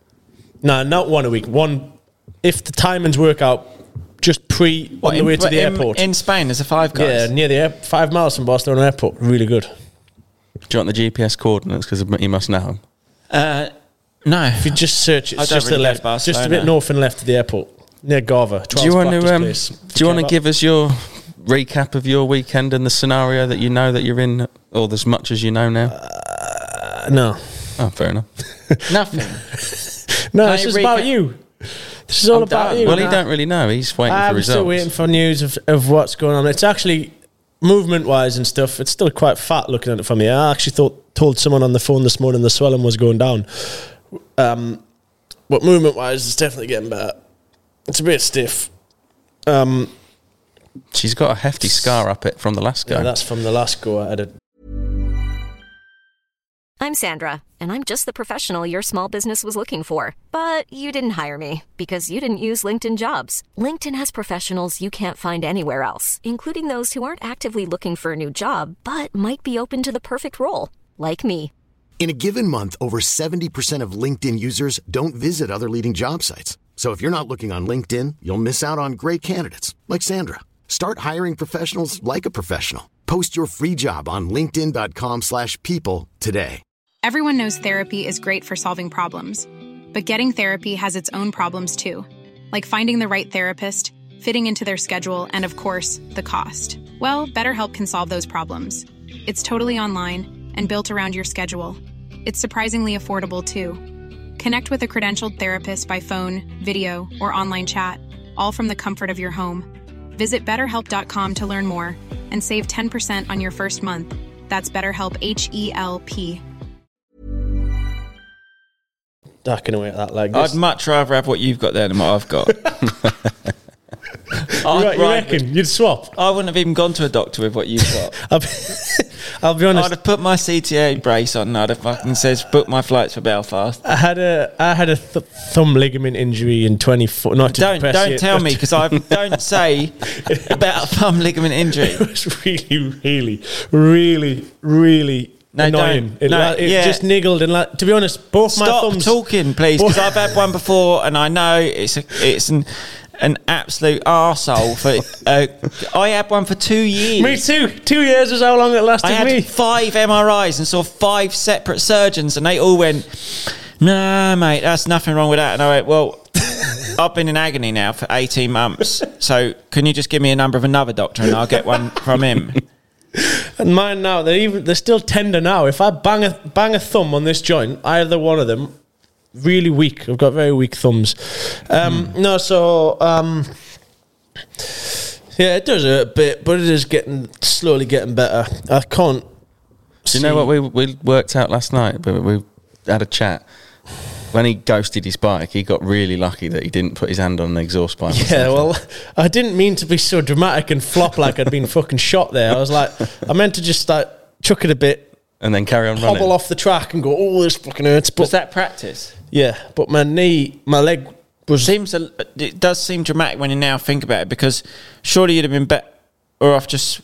No, not one a week. One, if the timings work out, just pre What, on the in, way to the in, airport. in Spain, there's a five guys. Yeah, near the air, five miles from Barcelona Airport. Really good. Do you want the G P S coordinates? Because you must know them. Uh, no. If you just search, I it's don't just really the go left, to Barcelona. just a bit north and left of the airport, near Garva. Do you want to um, Place. Do you want to Okay, give us your recap of your weekend and the scenario that you know that you're in, or as much as you know now? Uh, no, Oh, fair enough. Nothing. no. Can This you is about recap- you. This is all I'm about done. you. Well, he Nah. don't really know. He's waiting for I'm results. still waiting for news of, of what's going on. It's actually movement wise and stuff. It's still quite fat looking at it from here. I actually thought told someone on the phone this morning the swelling was going down. Um, but movement wise, it's definitely getting better. It's a bit stiff. Um, She's got a hefty scar up it from the last go. yeah, that's from the last go I had a I'm Sandra, and I'm just the professional your small business was looking for. But you didn't hire me because you didn't use LinkedIn Jobs. LinkedIn has professionals you can't find anywhere else, including those who aren't actively looking for a new job, but might be open to the perfect role, like me. In a given month, over seventy percent of LinkedIn users don't visit other leading job sites. So if you're not looking on LinkedIn, you'll miss out on great candidates like Sandra. Start hiring professionals like a professional. Post your free job on linkedin dot com slash people today. Everyone knows therapy is great for solving problems, but getting therapy has its own problems too, like finding the right therapist, fitting into their schedule, and of course, the cost. Well, BetterHelp can solve those problems. It's totally online and built around your schedule. It's surprisingly affordable too. Connect with a credentialed therapist by phone, video, or online chat, all from the comfort of your home. Visit better help dot com to learn more and save ten percent on your first month. That's BetterHelp, H E L P. Dacking away at that like I'd this. much rather have what you've got there than what I've got. you, I'd re- you rather- reckon you'd swap? I wouldn't have even gone to a doctor with what you've got. I'll be, I'll be honest. I'd have put my C T A brace on and I'd have fucking says book my flights for Belfast. I had a I had a th- thumb ligament injury in twenty-four. Not to Don't depress don't you, tell but me because I don't say about a thumb ligament injury. it was really, really, really, really No, annoying. don't. It, No, la- it yeah. just niggled and, la- to be honest, both my Stop thumbs. talking, please, because I've had one before and I know it's a, it's an an absolute arsehole for. Uh, I had one for two years. Me too. Two years is how long it lasted I had me. five M R Is and saw five separate surgeons, and they all went, "Nah, mate, that's nothing wrong with that." And I went, "Well, I've been in agony now for eighteen months, so can you just give me a number of another doctor and I'll get one from him?" And mine now, they're even they're still tender now. If I bang a bang a thumb on this joint, either one of them, really weak. I've got very weak thumbs. Um, Mm. No, so um, yeah, it does a bit, but it is getting slowly getting better. I can't. Do you know what we we worked out last night? We, we had a chat. When he ghosted his bike, he got really lucky that he didn't put his hand on an exhaust pipe. or Yeah, something. well, I didn't mean to be so dramatic and flop like I'd been fucking shot there. I was like, I meant to just like chuck it a bit, and then carry on running. hobble off the track and go, oh, this fucking hurts. But Was that practice? yeah, but my knee, my leg was. Seems a, it does seem dramatic when you now think about it, because surely you'd have been better off just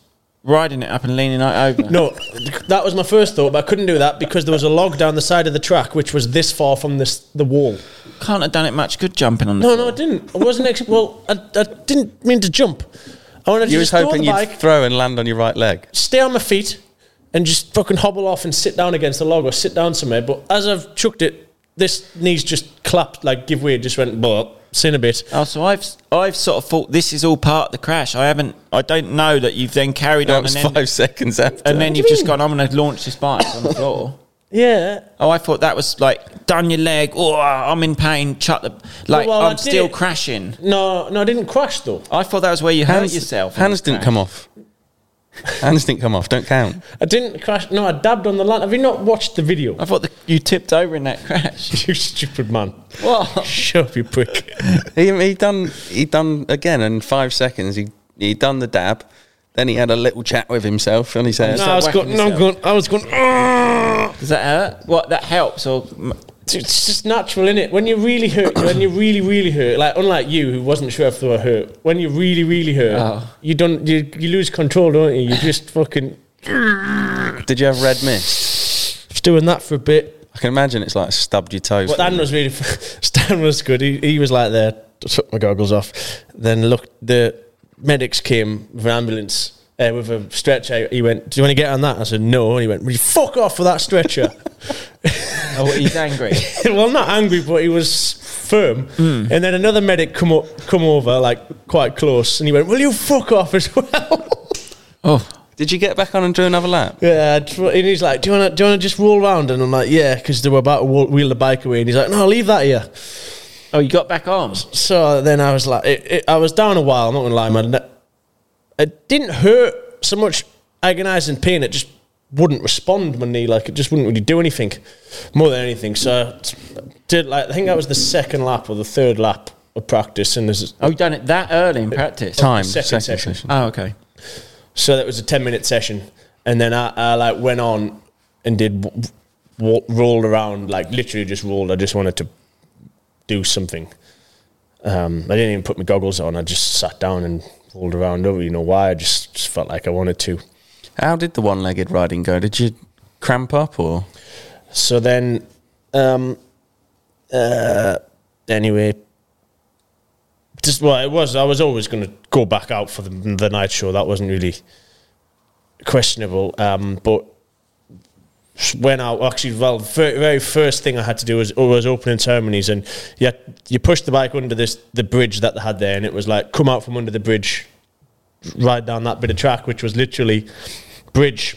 riding it up and leaning it over? No, that was my first thought, but I couldn't do that because there was a log down the side of the track which was this far from this the wall. Can't have done it much good jumping on the No, floor. no, I didn't. I wasn't actually. Well, I, I didn't mean to jump. I wanted to You was just throw hoping the you'd bike, throw and land on your right leg. stay on my feet, and just fucking hobble off and sit down against the log or sit down somewhere. But as I've chucked it, this knee's just clapped, like give way, just went, blah, sin a bit. Oh, so I've I've sort of thought this is all part of the crash. I haven't. I don't know that you've then carried That on was and then, five seconds after. and then What you've do you just mean? gone. I'm going to launch this bike on the floor. Yeah. Oh, I thought that was like done your leg. Oh, I'm in pain. Shut the like. Well, I I'm did still it. crashing. No, no, I didn't crash though. I thought that was where you hurt hands, yourself. in hands the didn't crash. come off. Hands didn't come off. Don't count. I didn't crash. No, I dabbed on the land. Have you not watched the video? I thought the, you tipped over in that crash. You stupid man. What? Shut up, you prick. He he done he done again in five seconds. He he done the dab. Then he had a little chat with himself on his head. No, I was whacking going. No, I'm yourself. going. I was going. "Argh." Does that hurt? What? That helps or? It's just natural, innit? When you really hurt, when you really, really hurt, like unlike you, who wasn't sure if they were hurt. When you really, really hurt, Oh. you don't. You, you lose control, don't you? You just fucking Did you have red mist? just doing that for a bit. I can imagine it's like stubbed your toes. Stan was really. Stan was good. He, he was like there. Took my goggles off. Then look, the medics came with an ambulance. Uh, with a stretcher, he went, "Do you want to get on that?" I said, "No." And he went, "Will you fuck off with that stretcher?" Oh, he's angry. Well, not angry, but he was firm. Mm. And then another medic come up, come over, like quite close, and he went, "Will you fuck off as well?" Oh, Did you get back on and do another lap? Yeah, I tr- and he's like, "Do you want to, do you want to just roll around?" And I'm like, "Yeah," because they were about to wheel wheel the bike away, and he's like, "No, leave that here." oh, you got back on. So then I was like, it, it, I was down a while. I'm not gonna lie, man. It didn't hurt so much, agonising pain. It just wouldn't respond my knee, like it just wouldn't really do anything more than anything. So I did like I think that was the second lap or the third lap of practice, and there's Oh, you done it that early in practice? Time. second Second, session. session. Oh, okay. so that was a ten minute session, and then I, I like went on and did w- w- rolled around, like literally just rolled. I just wanted to do something. Um, I didn't even put my goggles on. I just sat down and rolled around. Don't really know why. I just, just felt like I wanted to. How did the one-legged riding go? Did you cramp up or? So then, um, uh, anyway, just well, it was. I was always going to go back out for the, the night show. That wasn't really questionable. Um, but went out. Actually, well, very, very first thing I had to do was was opening ceremonies, and you you pushed the bike under this the bridge that they had there, and it was like come out from under the bridge, ride down that bit of track, which was literally bridge,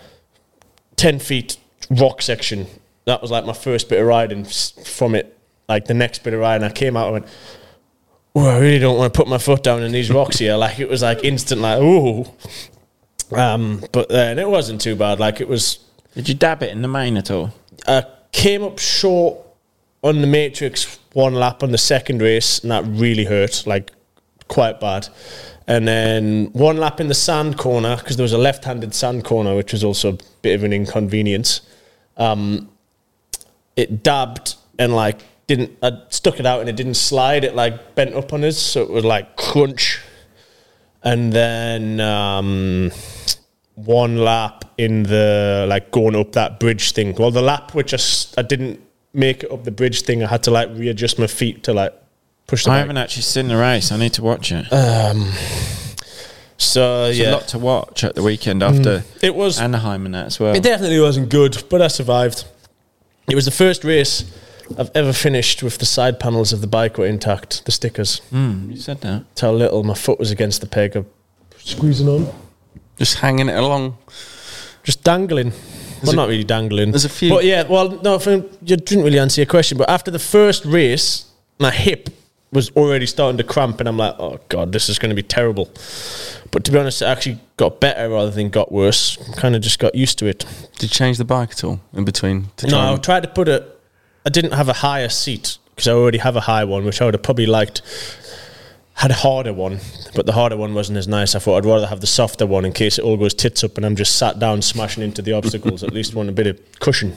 ten feet rock section. That was like my first bit of riding s- from it. Like the next bit of riding, I came out and went, "Oh, I really don't want to put my foot down in these rocks here." Like it was like instant, like oh. Um, but then it wasn't too bad. Like it was. Did you dab it in the main at all? I came up short on the Matrix one lap on the second race, and that really hurt, like quite bad. And then one lap in the sand corner, because there was a left-handed sand corner, which was also a bit of an inconvenience. Um, it dabbed and like didn't. I stuck it out and it didn't slide. It like bent up on us, so it was like crunch. And then um, one lap in the like going up that bridge thing. Well, the lap which I, s- I didn't make it up the bridge thing, I had to like readjust my feet to like push the I bike. haven't actually seen the race. I need to watch it. Um, so There's yeah, a lot to watch at the weekend after it was. Anaheim and that as well. It definitely wasn't good, but I survived. It was the first race I've ever finished with the side panels of the bike were intact, the stickers. Mm, you said that. That's how little my foot was against the peg. I'm squeezing on. Just hanging it along? Just dangling. Well, a- not really dangling. there's a few- But yeah, well, no, for, you didn't really answer your question. But after the first race, my hip was already starting to cramp, and I'm like, oh, God, this is going to be terrible. But to be honest, it actually got better rather than got worse. Kind of just got used to it. Did you change the bike at all in between? To No, try I and- tried to put a... I didn't have a higher seat because I already have a high one, which I would have probably liked. Had a harder one, but the harder one wasn't as nice. I thought I'd rather have the softer one in case it all goes tits up and I'm just sat down smashing into the obstacles. At least want a bit of cushion.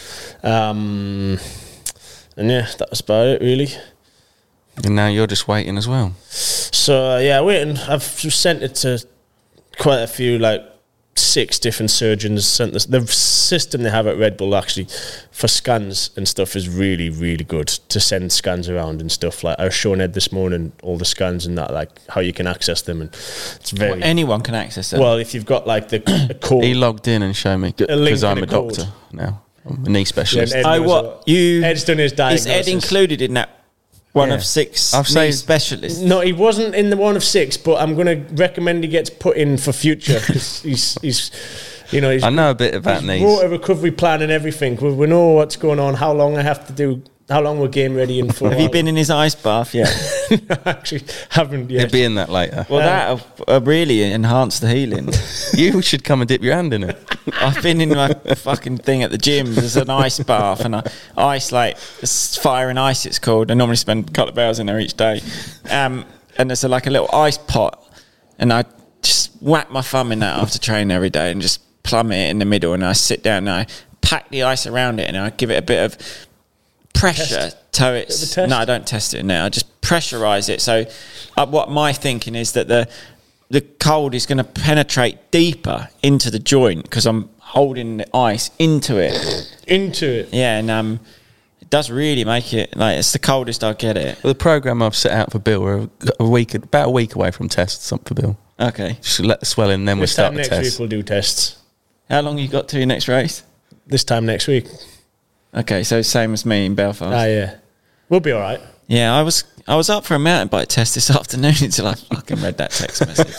Um, and yeah, that was about it, really. And now you're just waiting as well. So uh, yeah, waiting. I've sent it to quite a few like six different surgeons sent this. The system they have at Red Bull actually for scans and stuff is really, really good to send scans around and stuff. Like I was showing Ed this morning all the scans and that, like how you can access them, and it's very well, anyone can access them. well if you've got like the a code. He logged in and showed me because I'm a, a doctor now. I'm a knee specialist. Yeah, I what you Ed's done his diagnosis. Is Ed included in that one Yeah. of six I've knee said- specialists? No, he wasn't in the one of six, but I'm going to recommend he gets put in for future because he's, he's, you know, he's, I know a bit about he's knees. wrote a recovery plan and everything. We, we know what's going on, how long I have to do, how long we're game ready and for. Have you been in his ice bath yet? Actually, haven't yet. He'll be in that later. Well, that uh, really enhanced the healing. You should come and dip your hand in it. I've been in my fucking thing at the gym. There's an ice bath and I ice like it's fire and ice. It's called. I normally spend a couple of hours in there each day. Um, and there's a, like a little ice pot, and I just whack my thumb in that after training every day and just plumb it in the middle. And I sit down and I pack the ice around it and I give it a bit of pressure Test. to Bit of a its. test. No, I don't test it now. I just pressurize it. So, uh, what my thinking is that the the cold is going to penetrate deeper into the joint because I'm holding the ice into it. into it. Yeah, and um, it does really make it like it's the coldest I'll get it. Well, the program I've set out for Bill, we're a week, about a week away from tests up for Bill. Okay. Just let the swell in, then we'll This start time the next test. week we'll do tests. How long you got to your next race? This time next week. Okay, so same as me in Belfast. Ah, yeah. We'll be all right. Yeah, I was I was up for a mountain bike test this afternoon until I fucking read that text message.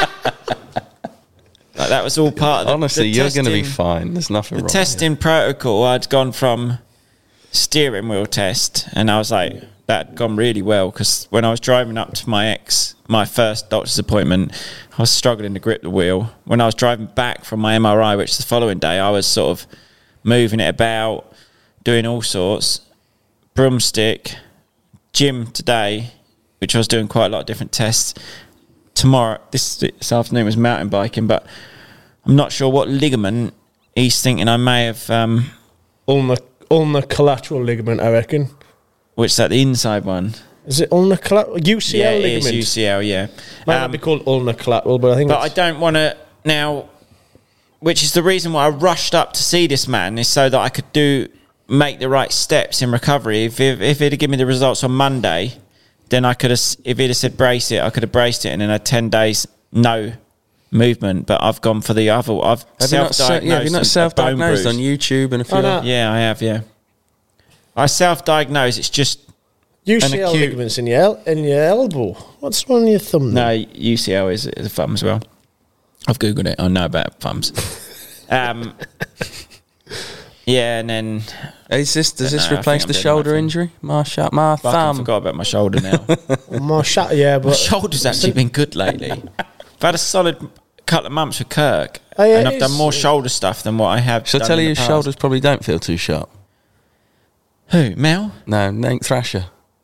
Like that was all part of the, Honestly, the you're going to be testing- fine. There's nothing The wrong. testing protocol, I'd gone from steering wheel test, and I was like, that had gone really well because when I was driving up to my ex, my first doctor's appointment, I was struggling to grip the wheel. When I was driving back from my M R I, which the following day, I was sort of moving it about, doing all sorts. Broomstick, gym today, which I was doing quite a lot of different tests. Tomorrow, this, this afternoon was mountain biking, but I'm not sure what ligament he's thinking I may have. Um, Ulnar, ulnar collateral ligament, I reckon. which is that the inside one? Is it ulnar collateral? U C L yeah, it ligament? is U C L, yeah. Might Um, not be called ulnar collateral, but I think But I it's- don't want to now, which is the reason why I rushed up to see this man, is so that I could do make the right steps in recovery. If if, if he'd have given me the results on Monday, then I could have. If he'd have said brace it, I could have braced it, and then had ten days no movement. But I've gone for the other. I've Have you not, se- self-diagnosed. yeah, have you not a self-diagnosed bone on bruise. YouTube and a few Oh, no. other- Yeah, I have. Yeah, I self-diagnosed. It's just U C L acute- ligaments in your el- in your elbow. What's on your thumb? no U C L is, is a thumb as well. I've googled it. I know about thumbs. um, yeah, and then Is this, does Don't this know, I replace think the I'm dead on shoulder my thumb. injury? My, sh- my fuck, I thumb. forgot about my shoulder now. My shot, yeah, My but shoulder's actually been good lately. I've had a solid couple of months with Kirk, Oh, yeah, and it I've done is. more shoulder stuff than what I have. Shall I done tell in you the your past. shoulders probably don't feel too sharp? Who? Mel? No, Nate Thrasher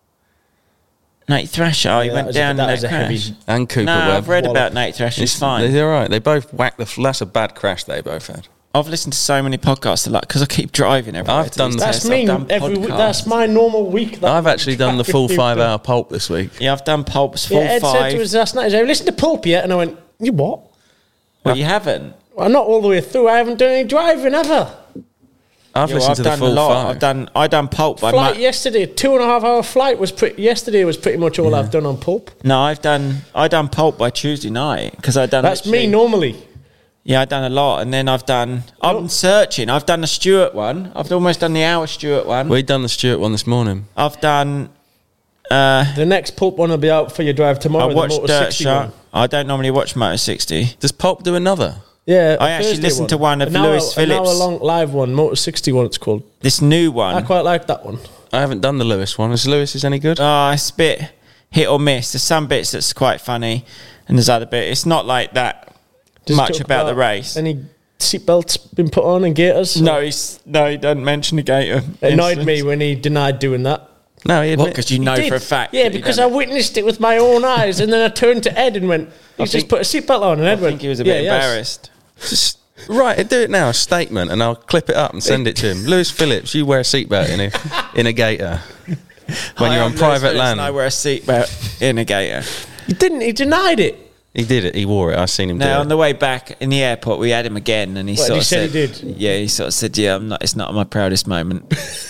Nate Thrasher. Oh, he Yeah, that went was a- down that in was that a heavy- crash. and Cooper No, Webb. I've read Wallop. about Nate Thrasher. He's fine. They're all right. They both whacked the... F- that's a bad crash they both had. I've listened to so many podcasts, like because I keep driving everywhere. I've to done these the- that's tests. me. I've done Every week, podcasts. that's my normal week. That I've actually done the full five-hour pulp this week. Yeah, I've done pulps full Yeah, Ed five. said to us last night, "Have you listened to Pulp yet?" And I went, "You what?" Well, you haven't. Well, not all the way through. I haven't done any driving ever. I've Yeah, well, listened I've to the done full a lot. five. I've done. I done pulp by Flight my, yesterday, two and a half hour flight was pretty. Yesterday was pretty much all I've done on Pulp. No, I've done. I done pulp by Tuesday night because I done. That's me literally- normally. Yeah, I've done a lot, and then I've done. I'm searching. I've done the Stewart one. I've almost done the hour Stewart one. We'd done the Stewart one this morning. I've done. Uh, The next Pulp one will be out for your drive tomorrow. I the watched Motor Dirt sixty Shot. one. I don't normally watch Motor sixty. Does Pulp do another? Yeah, I actually Thursday listened to one of An hour- Lewis An hour Phillips. long live one, Motor sixty one. It's called. This new I one. quite like that one. I haven't done the Lewis one. Is Lewis is any good? Oh, it's a bit hit or miss. There's some bits that's quite funny, and there's other bit. It's not like that Does it much talk about the race. Any seatbelts been put on and gaiters? No, he's no, he doesn't mention the gator. It annoyed incidents. me when he denied doing that. no, he What? admit- Because you know He for a did. fact. Yeah, that he because done I it. witnessed it with my own eyes, and then I turned to Ed and went, "He's just think- put a seatbelt on," and Ed I went, think he was a "Yeah, bit yes." embarrassed. Just, right, do it now. A statement, and I'll clip it up and send it to him. Lewis Phillips, you wear a seatbelt in a in a gator when Hi, you're I'm on Lewis private Phillips land. and I wear a seatbelt in a gator. He didn't. He denied it. He did it. He wore it. I seen him. No, do on it. the way back in the airport, we had him again, and he What, sort he of said said, he did? "Yeah, he sort of said, yeah, I'm not. It's not my proudest moment."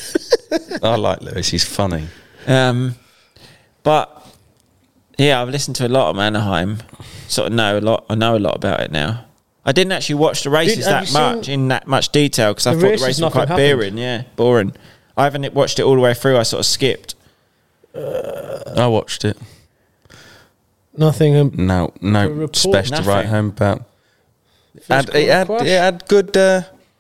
I like Lewis. He's funny. Um, but yeah, I've listened to a lot of Anaheim. Sort of know a lot. I know a lot about it now. I didn't actually watch the races Did- have that you much seen in that much detail because I the thought races, the race was nothing quite happened? boring. Yeah, boring. I haven't watched it all the way through. I sort of skipped. I watched it. Nothing. Um, No, A no report? special to Nothing. write home about. First Had, it, had, quarter it had good, uh,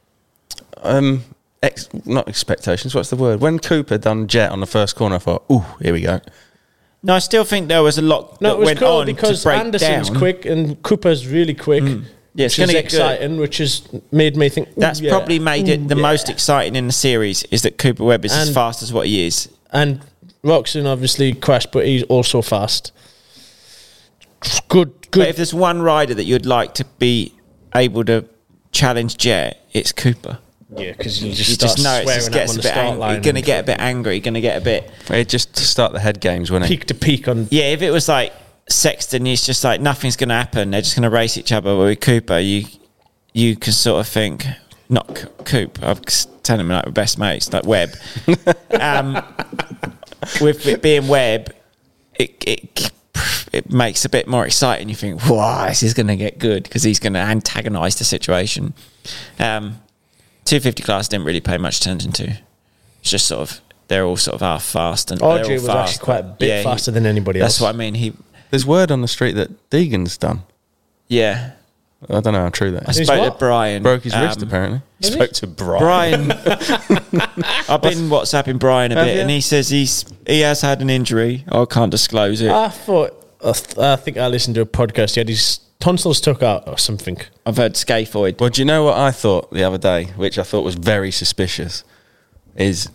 um, ex, not expectations. What's the word? When Cooper done jet on the first corner, I thought, "Ooh, here we go." No, I still think there was a lot no, that it was went cool on because to break Anderson's down. quick and Cooper's really quick. Yeah, it's which gonna is get good. exciting, which has made me think. ooh, That's yeah, probably made it ooh, the yeah. most exciting in the series is that Cooper Webb is as And- fast as what he is. And Roxon obviously crashed, but he's also fast. Good, But good. if there's one rider that you'd like to be able to challenge Jet, it's Cooper. Yeah, because you You just just start know it swearing just at him gets on a the bit start angry. line. You're going to and get a bit angry. You're going to get a bit... It just to start the head games, wasn't it? peak to peak on. Yeah, if it was like Sexton, it's just like nothing's going to happen. They're just going to race each other. But with Cooper, you you can sort of think, not C- Coop, I'm telling him like we're best mates, like Webb. um, with it being Webb, it, it it makes it a bit more exciting. You think, wow, this is going to get good because he's going to antagonise the situation. Um, two fifty class didn't really pay much attention to. It's just sort of, they're all sort of half fast. And R J they're all was fast, actually quite a but bit yeah, he- faster than anybody That's else. what I mean. He, There's word on the street that Deegan's done. yeah. I don't know how true that I is. He's spoke what? to Brian. Broke his wrist um, apparently. Has he? Spoke to Brian. Brian, I've been WhatsApping Brian a Have bit, you? and he says he's he has had an injury. I can't disclose it. I thought. I, th- I think I listened to a podcast. He had his tonsils took out or something. I've heard scaphoid. Well, do you know what I thought the other day, which I thought was very suspicious, is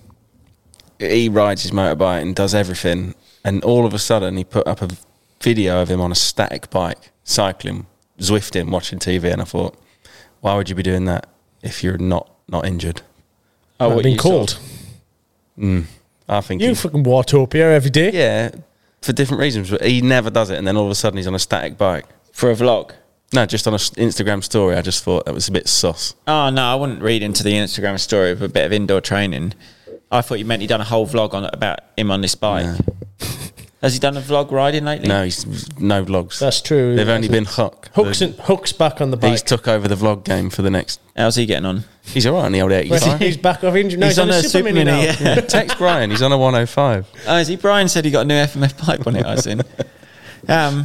he rides his motorbike and does everything, and all of a sudden he put up a video of him on a static bike, cycling, Zwifting, watching T V, and I thought, why would you be doing that if you're not, not injured? Oh, Might have what been you sort cold. of- Mm, I think You he, fucking Watopia every day. yeah, for different reasons, but he never does it, and then all of a sudden he's on a static bike. for a vlog. No, just on an Instagram story. I just thought that was a bit sus. Oh no, I wouldn't read into the Instagram story of a bit of indoor training. I thought you meant he'd done a whole vlog on about him on this bike. No. Has he done a vlog riding lately? No, he's no vlogs. That's true. They've only been Huck. Hooks The- and Hooks back on the bike. He's took over the vlog game for the next. How's he getting on? He's all right on the old Well, eighty-five. he's back off injury. No, He's he's, on, on a a super, Super mini now. Mini, yeah. Text Brian. He's on a one oh five. Oh, is he? Brian said he got a new F M F pipe on it. I seen. Um,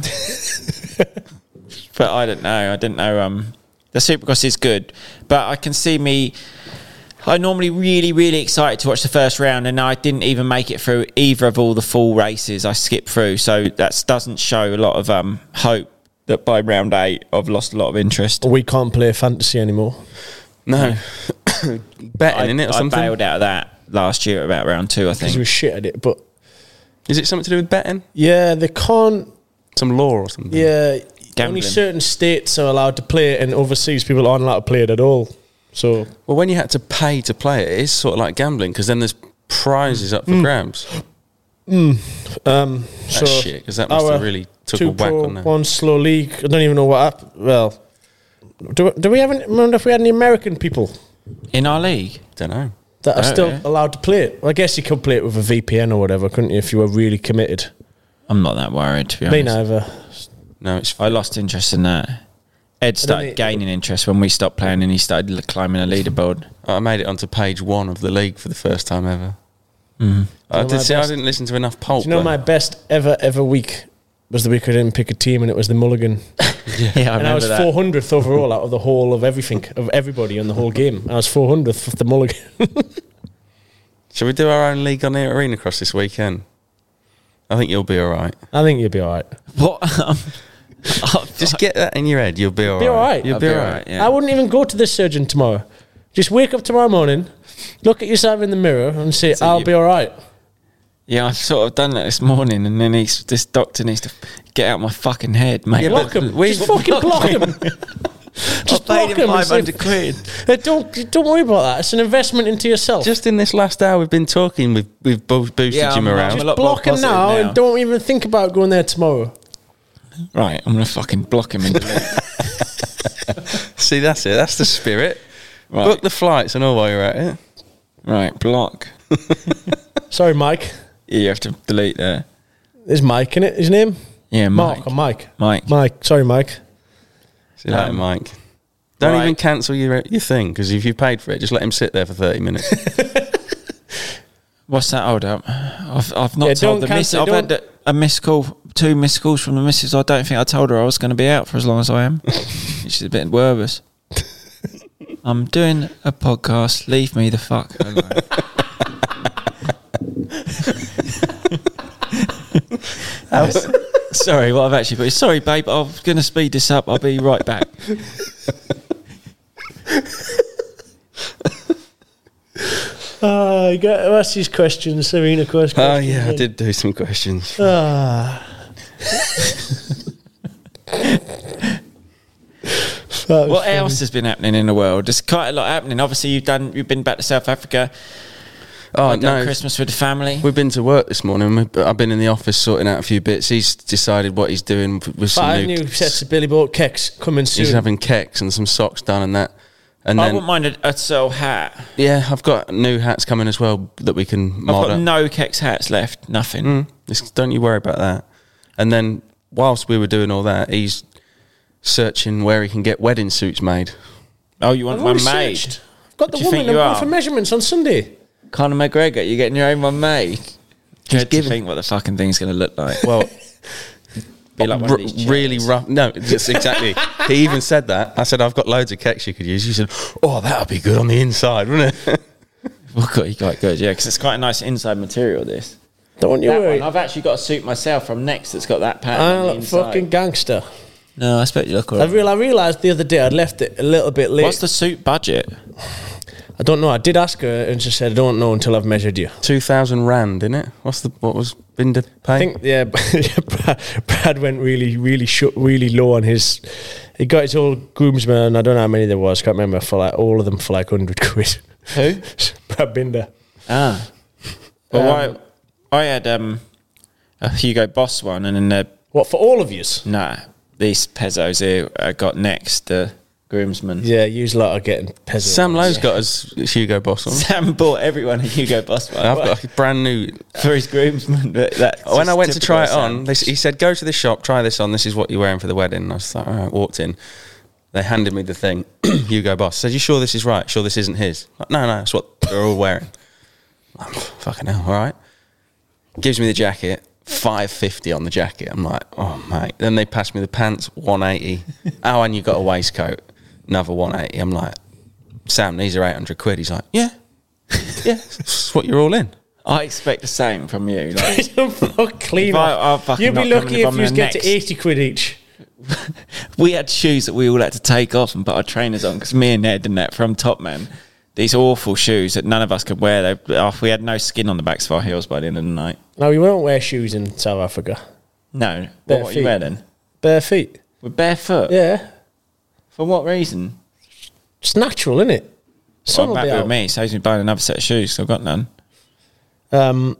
but I don't know. I didn't know. Um, the Supercross is good, but I can see me. I'm normally really, really excited to watch the first round, and I didn't even make it through either of all the full races. I skipped through, so that doesn't show a lot of um, hope that by round eight I've lost a lot of interest. We can't play fantasy anymore. No, betting I, in it or I something. bailed out of that last year about round two, I Because we think. were shit at it. But Is it something to do with betting? yeah, they can't. Some law or something? Yeah, Gambling. only certain states are allowed to play it, and overseas people aren't allowed to play it at all. So Well, when you had to pay to play it, it is sort of like gambling because then there's prizes up for grabs. Um, That's so shit because that must our have really took a two whack pro, on that. one slow league. I don't even know what happened. Well, do, do we have any, remember if we had any American people In our league? Don't know. that are Oh, still yeah. allowed to play it? Well, I guess you could play it with a V P N or whatever, couldn't you, if you were really committed? I'm not that worried, to be Me honest. neither. No, it's I lost interest in that. Ed started it- gaining interest when we stopped playing and he started l- climbing a leaderboard. I made it onto page one of the league for the first time ever. I, You know did, my see, I best- didn't listen to enough pulp. Do you know though. my best ever, ever week was the week I didn't pick a team, and it was the Mulligan. Yeah, I And I remember was that. four hundredth overall out of the whole of everything, of everybody in the whole game. I was four hundredth for the Mulligan. Shall we do our own league on the arena cross this weekend? I think you'll be all right. I think you'll be all right. What? Um, Just get that in your head. You'll be all Be right. all right. You'll I'll be be all all right. right, yeah. I wouldn't even go to the surgeon tomorrow. Just wake up tomorrow morning, look at yourself in the mirror and say, So I'll you- be all right. Yeah, I've sort of done that this morning, and then he's, this doctor needs to get out my fucking head, mate. Yeah, Block but him. we- Just fucking block him. Just I block paid him him. and five hundred say- quid. Uh, Don't, don't worry about that. It's an investment into yourself. Just Just in this last hour, we've been talking. We've we've both boosted Yeah, him I'm- around. I'm a lot more block him positive now, now. and don't even think about going there tomorrow. Right, I'm going to fucking block him and delete. See, that's it. That's the spirit. Right. Book the flights and all while you're at it. Right, block. Sorry, Mike. Yeah, you have to delete there. There's Mike in it. His name? Yeah, Mike. Mark or Mike? Mike. Mike. Sorry, Mike. See that, Um, Mike. Don't right. even cancel your your thing, because if you paid for it, just let him sit there for thirty minutes. What's that? Hold up. I've, I've not Yeah, told don't the miss. cancel it, I've had a missed call, two missed calls from the missus. I don't think I told her I was going to be out for as long as I am. She's a bit nervous. I'm doing a podcast. Leave me the fuck alone. Sorry, what I've actually put. Sorry, babe. I'm going to speed this up. I'll be right back. Ah, you got to ask these questions, Serena questions. Oh, yeah, I did do some questions. Ah. That was What funny. else has been happening in the world? There's quite a lot happening. Obviously, you've done. You've been back to South Africa. Oh, I've done no. Christmas with the family. We've been to work this morning. We've- I've been in the office sorting out a few bits. He's decided what he's doing with some Five new... new sets of Billy Boat kicks coming soon. He's having kecks and some socks done and that. And I then, wouldn't mind a, a sell hat. yeah, I've got new hats coming as well that we can I've mod got up. no Kex hats left. Nothing. Mm, just don't you worry about that. And then whilst we were doing all that, he's searching where he can get wedding suits made. Oh, you want I've one already made? searched. I've got the What do you woman think I'm you going are? for measurements on Sunday. Conor McGregor, you're getting your own one made. Dread to giving- think what the fucking thing's going to look like. Well, Be like one of r- these chairs. really rough. No, just exactly. He even said that. I said, I've got loads of kecks you could use. He said, oh, that would be good on the inside, wouldn't it? Well, quite, quite good, yeah, because it's quite a nice inside material, this. Don't you That worry. one, I've actually got a suit myself from Next that's got that pattern I on the look inside. fucking gangster. No, I expect you look all I, right. real, I realised the other day I'd left it a little bit late. What's the suit budget? I don't know. I did ask her and she said, I don't know until I've measured you. two thousand rand, innit? What's the, what was Binder paying? I think, yeah, Brad, Brad went really, really sh- really low on his... He got his old groomsmen, I don't know how many there was, can't remember, for like all of them for like one hundred quid. Who? Brad Binder. Ah. Well, Um, I, I had um, a Hugo Boss one, and then the... What, for all of yous? Nah, these pezzos here I got Next, the groomsmen. Yeah, use a lot of getting peasants. Sam Lowe's got his Hugo Boss on. Sam bought everyone a Hugo Boss one. I've got a brand new... for his groomsmen. But that's When I just went to typical try it Sam. on, they, he said, go to this shop, try this on, this is what you're wearing for the wedding. And I was like, all right, walked in. They handed me the thing, Hugo Boss. Said, you sure this is right? Sure this isn't his? Like, no, no, it's what they're all wearing. I'm like, fucking hell, all right. Gives me the jacket, five fifty on the jacket. I'm like, oh, mate. Then they passed me the pants, one eighty. Oh, and you got a waistcoat, another one eighty. I'm like, Sam, these are eight hundred quid. He's like, yeah, yeah, that's what you're all in. I expect the same from you. Like, Fuck clean If I- off. I'll fucking You'd be not come lucky in if if you I'm was the get to next. eighty quid each. we had shoes that we all had to take off and put our trainers on because me and Ned and that from Top Man, these awful shoes that none of us could wear. They, oh, we had no skin on the backs of our heels by the end of the night. No, we won't wear shoes in South Africa. No. Bare What, what feet. you wear then? Bare feet. With barefoot? Yeah. For what reason? It's natural, isn't it? Sun Well, will back be with out. me. Saves me buying another set of shoes, so I've got none. Um,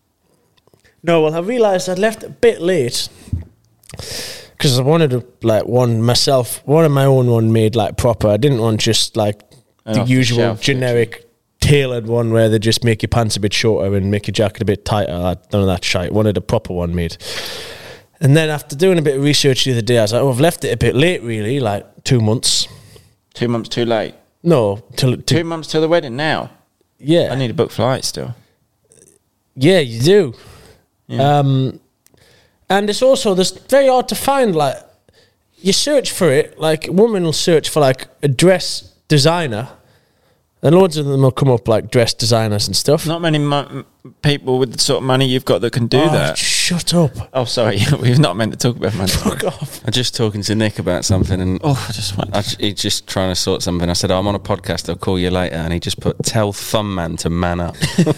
no, well, I realised I'd left a bit late because I wanted to, like, one myself, one of my own one made, like, proper. I didn't want just, like, An the off the usual shelf, generic tailored one where they just make your pants a bit shorter and make your jacket a bit tighter. I, none of that shite. Wanted a proper one made. And then after doing a bit of research the other day, I was like, oh, I've left it a bit late, really, like two months. Two months too late. No, till Two to, months till the wedding now. yeah, I need to book flights still. yeah, you do. Yeah. Um, and it's also there's very hard to find. Like, you search for it. Like, a woman will search for like a dress designer, and loads of them will come up like dress designers and stuff. Not many mo- people with the sort of money you've got that can do Oh, that. Shut up! Oh, sorry. We've not meant to talk about money. Fuck off! I'm just talking to Nick about something, and Oh, I just want I, he's just trying to sort something. I said, oh, I'm on a podcast, I'll call you later. And he just put, tell Thumb Man to man up.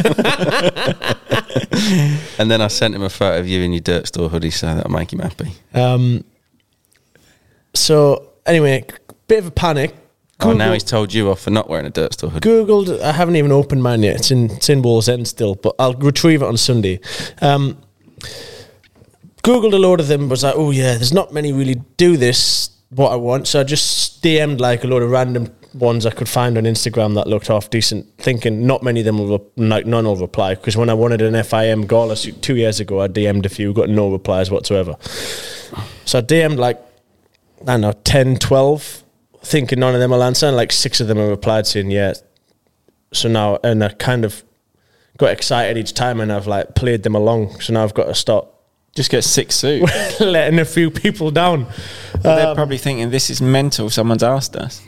And then I sent him a photo of you in your Dirt Store hoodie, so that'll make him happy. Um. So anyway, bit of a panic. Oh, now Google- he's told you off for not wearing a Dirt Store hoodie. Googled. I haven't even opened mine yet. It's in it's in Wall's End still, but I'll retrieve it on Sunday. Um, Googled a load of them, was like, oh yeah, there's not many really do this, what I want. So I just D M'd like a load of random ones I could find on Instagram that looked half decent, thinking not many of them will, like none will reply. Because when I wanted an F I M Gala suit two years ago, I D M'd a few, got no replies whatsoever. So I D M'd like, I don't know, ten, twelve, thinking none of them will answer, and like six of them have replied saying yeah. So now, and I kind of got excited each time, and I've like played them along. So now I've got to start just get six suit, letting a few people down. Well, they're um, probably thinking this is mental. Someone's asked us.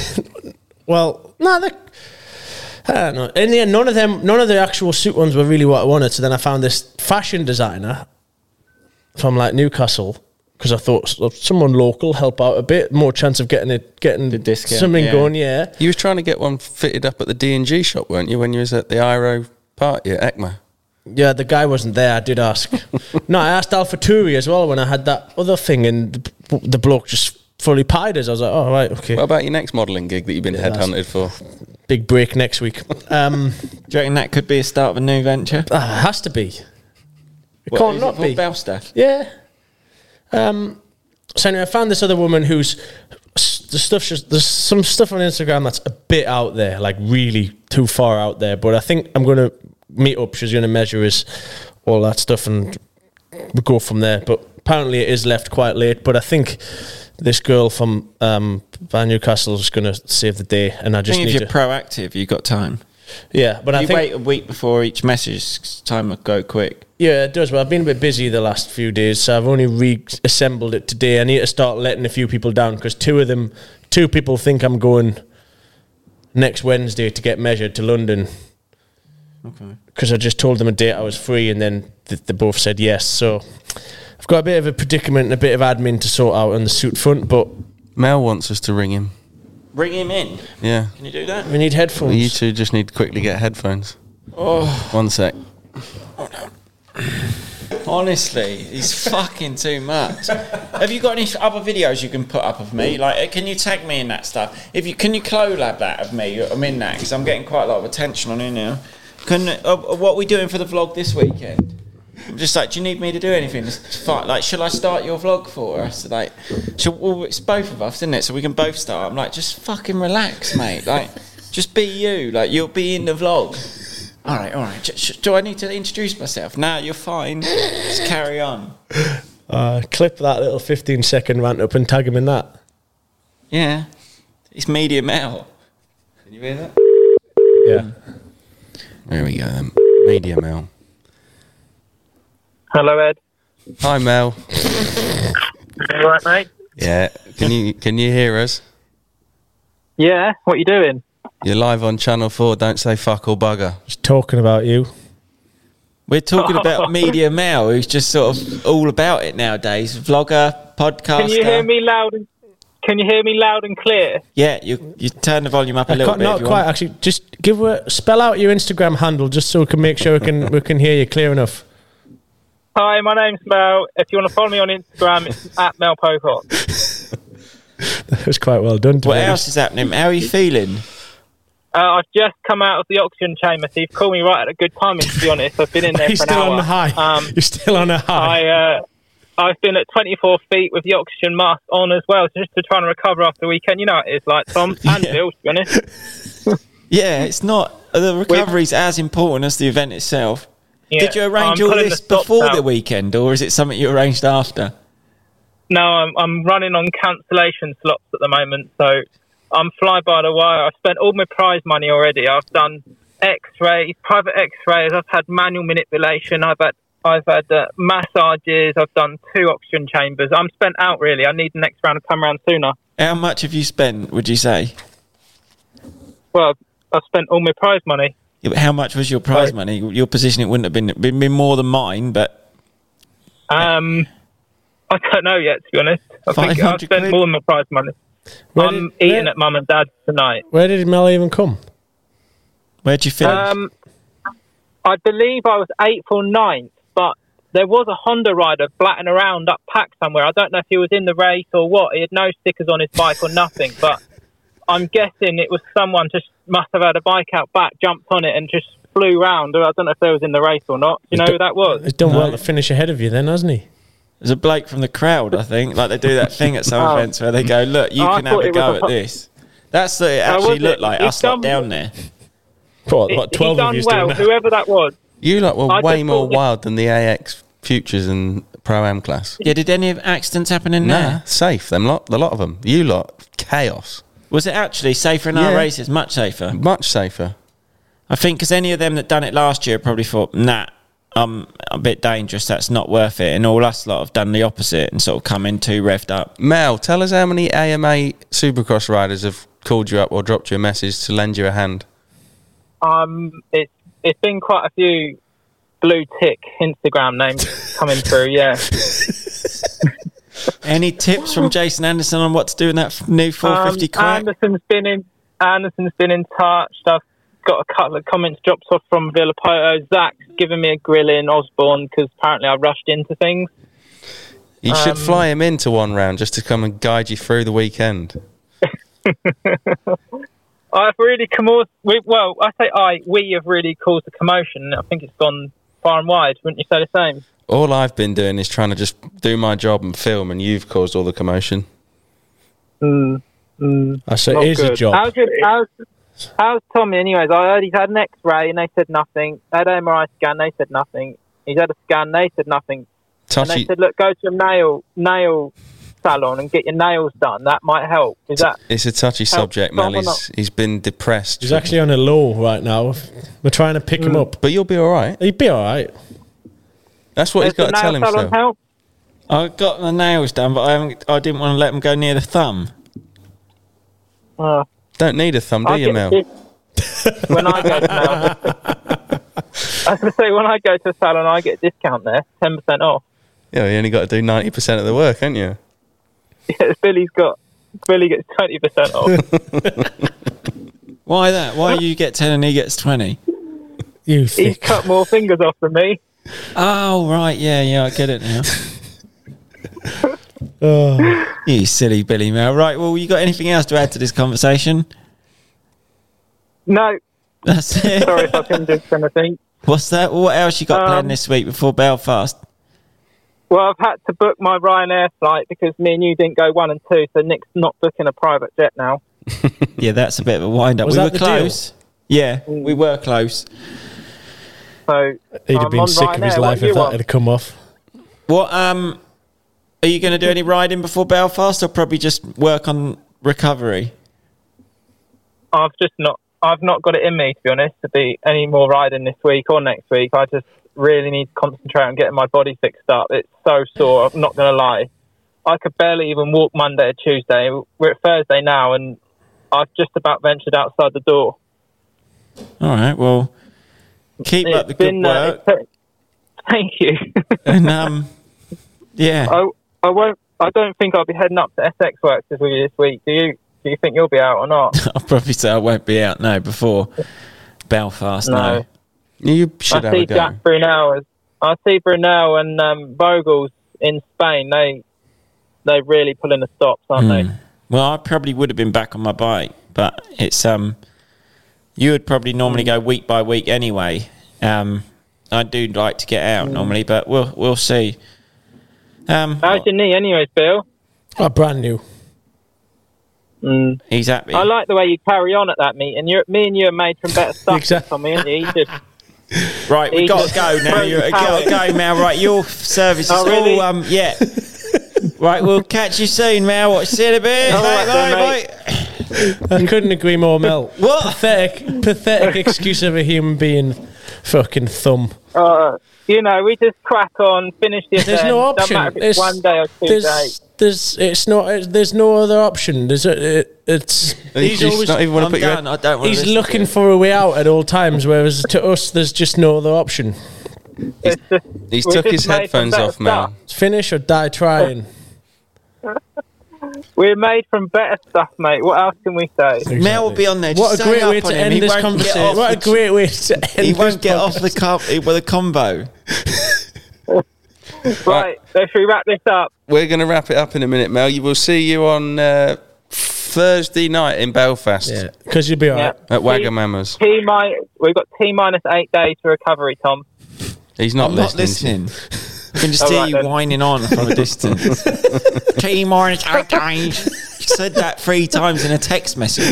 Well, no, they I don't know. In the end, none of them, none of the actual suit ones were really what I wanted. So then I found this fashion designer from like Newcastle, because I thought someone local help out a bit, more chance of getting it, getting the discount, something yeah. going. Yeah, You was trying to get one fitted up at the D and G shop, weren't you, when you was at the I R O party at ECMA? yeah. The guy wasn't there. I did ask. No, I asked Alpha Turi as well when I had that other thing, and the, the bloke just fully pied us. I was like, oh right, okay. What about your next modelling gig that you've been Yeah, headhunted for? Big break next week. Um, Do you reckon that could be a start of a new venture? ah, it has to be. It What, can't is not it for be. Bell stuff? Yeah. Um. So anyway, I found this other woman who's the stuff. Just, there's some stuff on Instagram that's a bit out there, like really too far out there. But I think I'm going to meet up. She's going to measure us, all that stuff, and we go from there. But apparently, it is left quite late. But I think this girl from um, Van Newcastle is going to save the day, and I I just think need if you're to. proactive, you've got time. Yeah, but I you think wait a week before each message, 'cause time will go quick. yeah, it does. But I've been a bit busy the last few days, so I've only reassembled it today. I need to start letting a few people down, because two of them, two people think I'm going next Wednesday to get measured to London. Okay. Because I just told them a date I was free, and then th- they both said yes. So I've got a bit of a predicament and a bit of admin to sort out on the suit front, but Mel wants us to ring him. Bring him in. Yeah. Can you do that? we need headphones. Well, you two just need to quickly get headphones. Oh, One sec. honestly, he's fucking too much. Have you got any other videos you can put up of me? Like, can you tag me in that stuff? If you can, you collab that of me. I'm in that because I'm getting quite a lot of attention on it now. Can uh, what are we doing for the vlog this weekend? I'm just like, do you need me to do anything? It's fine. Like, shall I start your vlog for us? Like, shall, well, it's both of us, isn't it? So we can both start. I'm like, just fucking relax, mate. Like, just be you. Like, you'll be in the vlog. All right, all right. Sh- sh- do I need to introduce myself? No, you're fine. Just carry on. Uh, clip that little fifteen second rant up and tag him in that. Yeah. It's Media Mel. Can you hear that? Yeah. There we go then. Media Mel. Hello, Ed. Hi, Mel. You all right, mate? Yeah. Can you can you hear us? Yeah, what you doing? You're live on Channel four. Don't say fuck or bugger. Just talking about you. We're talking about Media Mel, who's just sort of all about it nowadays. Vlogger, podcaster. Can you hear me loud and Can you hear me loud and clear? Yeah, you you turn the volume up a I little can't, bit. not if you quite want. actually. Just give a, spell out your Instagram handle, just so we can make sure we can we can hear you clear enough. Hi, my name's Mel. If you want to follow me on Instagram, it's at Mel Pocock. That was quite well done. To What be else honest. is happening? How are you feeling? Uh, I've just come out of the oxygen chamber, so you've called me right at a good timing, to be honest. I've been in there You're for an still hour. on the high. Um, You're still on a high. I, uh, I've been at twenty-four feet with the oxygen mask on as well, just to try and recover after the weekend. You know how it is, like Tom and Yeah. Bill, to be honest. Yeah, it's not. The recovery's as important as the event itself. Yeah, Did you arrange I'm all pulling the this stops before out. the weekend, or is it something you arranged after? No, I'm, I'm running on cancellation slots at the moment, so I'm fly by the wire. I've spent all my prize money already. I've done X-rays, private X-rays. I've had manual manipulation. I've had I've had uh, massages. I've done two oxygen chambers. I'm spent out really. I need the next round to come around sooner. How much have you spent, would you say? Well, I've spent all my prize money. Yeah, but how much was your prize Right. money? Your position, it wouldn't have been, been, been more than mine, but Um, I don't know yet, to be honest. I think I've 500 spent quid? more than my prize money. Where I'm did- eating where- at mum and dad's tonight. Where did Mel even come? where'd you finish? Um, I believe I was eighth or ninth, but there was a Honda rider blatting around up pack somewhere. I don't know if he was in the race or what. He had no stickers on his bike or nothing, but I'm guessing it was someone just must have had a bike out back, jumped on it and just flew round. I don't know if they was in the race or not. Do you know who that was? He's done well to finish ahead of you then, hasn't he? There's a bloke from the crowd, I think. Like they do that thing at some Oh. events where they go, look, you Oh, I can have thought a it go was at a- this. That's what it Oh, actually was looked it? like, He's us lot done- down there. What, He- what he twelve of done you well, doing that? whoever that was. You lot were I way just more thought it- wild than the A X Futures and Pro-Am class. Yeah, did any of accidents happen in Nah, there? safe. Them lot, the lot of them. You lot, chaos. Was it actually safer in our Yeah. races? Much safer. Much safer. I think because any of them that done it last year probably thought, nah, I'm a bit dangerous, that's not worth it. And all us lot have done the opposite and sort of come in too revved up. Mel, tell us how many A M A Supercross riders have called you up or dropped you a message to lend you a hand. Um, it's it's been quite a few blue tick Instagram names coming through. Yeah. Any tips from Jason Anderson on what to do in that f- new four fifty Um, crack? Anderson's been in. Anderson's been in touch. I've got a couple of comments dropped off from Villapoto. Zach's given me a grill in Osborne because apparently I rushed into things. You should Um, fly him into one round just to come and guide you through the weekend. I've really caused. We, well, I say I. We have really caused a commotion. I think it's gone far and wide. Wouldn't you say the same? All I've been doing is trying to just do my job and film, and you've caused all the commotion. Mm, mm, I say not it is a good. job. How's, it, how's, how's Tommy? Anyways, I heard he's had an X-ray and they said nothing. Had an M R I scan, they said nothing. He's had a scan, they said nothing. And they Touchy, said, look, go to a nail nail salon and get your nails done. That might help. Is that? it's a touchy subject, Tom Mel. or He's, he's been depressed. He's actually on a low right now. We're trying to pick him Mm. up. But you'll be all right. He'd be all right. That's what he's Does got the to tell nail salon himself. help? I got the nails done, but I haven't. I didn't want to let them go near the thumb. Uh, Don't need a thumb, do I you, get Mel? dis- when I go to nail, I was going to say when I go to a salon, I get a discount there, ten percent off. Yeah, you only got to do ninety percent of the work, haven't you? Yeah, Billy's got Billy gets twenty percent off. Why that? Why you get ten and he gets twenty? You He's thick. cut more fingers off than me. Oh right, yeah, yeah, I get it now. Oh. You silly Billy Mel. Right, well, you got anything else to add to this conversation? No, That's it. sorry if I've hindered anything. What's that? What else you got Um, planned this week before Belfast? Well, I've had to book my Ryanair flight because me and you didn't go one and two, so Nick's not booking a private jet now. Yeah, that's a bit of a wind up. Was We that were the deal? close. Yeah, we were close. So He'd I'm have been on sick of his Ryanair. life What do if you that want? had come off. What um are you going to do any riding before Belfast, or probably just work on recovery? I've just not. I've not got it in me, to be honest, to be any more riding this week or next week. I just really need to concentrate on getting my body fixed up. It's so sore. I'm not going to lie. I could barely even walk Monday or Tuesday. We're at Thursday now, and I've just about ventured outside the door. All right, well, keep It's up the good been, uh, work, it's- thank you. and um, yeah. I, I won't. I don't think I'll be heading up to S X Works with you this week. Do you? Do you think you'll be out or not? I'll probably say I won't be out no before Belfast. No, No. You should I have see a go. Jack Brunel. I see Brunel and um, Vogels in Spain. They they really pulling the stops, aren't they? well, I probably would have been back on my bike, but it's um, you would probably normally go week by week anyway. Um, I do like to get out normally, but we'll we'll see. Um, How's your knee, anyways, Bill? Oh, brand new. Mm. he's happy. I like the way you carry on at that meeting. You're, me and you are made from better stuff, Exactly. Tommy, aren't you? You just, Right, we He got to just go now. throws You the got to power. go, Mal. Right, your service is Oh, really? all um, yeah. Right, we'll catch you soon, Mal. Watch you in a bit. All Bye, right then, bye, mate. bye. I couldn't agree more, Mel. What? Pathetic, pathetic excuse of a human being. Fucking thumb. uh, you know, we just crack on, finish the There's event. no Doesn't option. matter if it's There's- one day or two There's, days. there's, it's not. It's, there's no other option. There's, a, it, it's. You He's just always. not even want I'm to put your done. I don't want He's to looking for a way out at all times, whereas to us, there's just no other option. It's just, He's we're took just his made from headphones better off, Mal. stuff. It's finish or die trying. We're made from better stuff, mate. What else can we say? Mel will be on there. What Just a hang great up way on to him. end He this won't get conversation. off What a the- great way to end He this won't get off the podcast. com- with a combo. Right, so should we wrap this up? We're going to wrap it up in a minute, Mel. You will see you on uh, Thursday night in Belfast Yeah, because you'll be alright. at Wagamama's. T mi- we've got T minus eight days for recovery, Tom. He's not I'm not listening. listening. I can just All hear right, you then. whining on from a distance. Three mornings, you said that three times in a text message.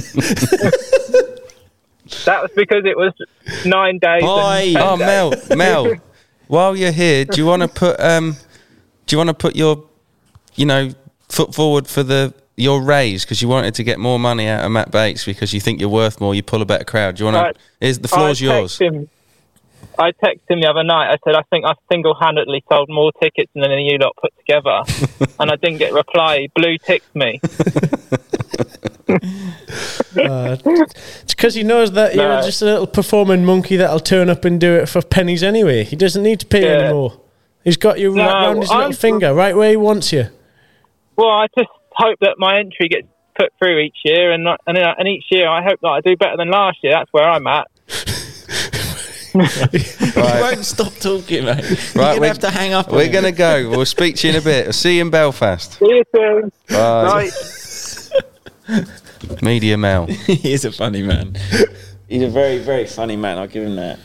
That was because it was nine days. Bye. And ten Oh, days. Mel, Mel, while you're here, do you want to put um, do you want to put your, you know, foot forward for the your raise because you wanted to get more money out of Matt Bates because you think you're worth more, you pull a better crowd. Do you want Right. to? Is the floor's I yours? text Him, I texted him the other night. I said, I think I single-handedly sold more tickets than any of you lot put together. And I didn't get a reply. He blue ticked me. Uh, it's because he knows that you're No. just a little performing monkey that'll turn up and do it for pennies anyway. He doesn't need to pay Yeah. anymore. He's got you No, right round his little I'm- finger, right where he wants you. Well, I just hope that my entry gets put through each year. And, not- and, uh, and each year I hope that I do better than last year. That's where I'm at. You won't stop talking, mate. You're Right, going to we're- have to hang up on We're him. going to go. We'll speak to you in a bit. I'll see you in Belfast. See you soon. Bye. Right. Media Mel. He is a funny man. He's a very, very funny man. I'll give him that.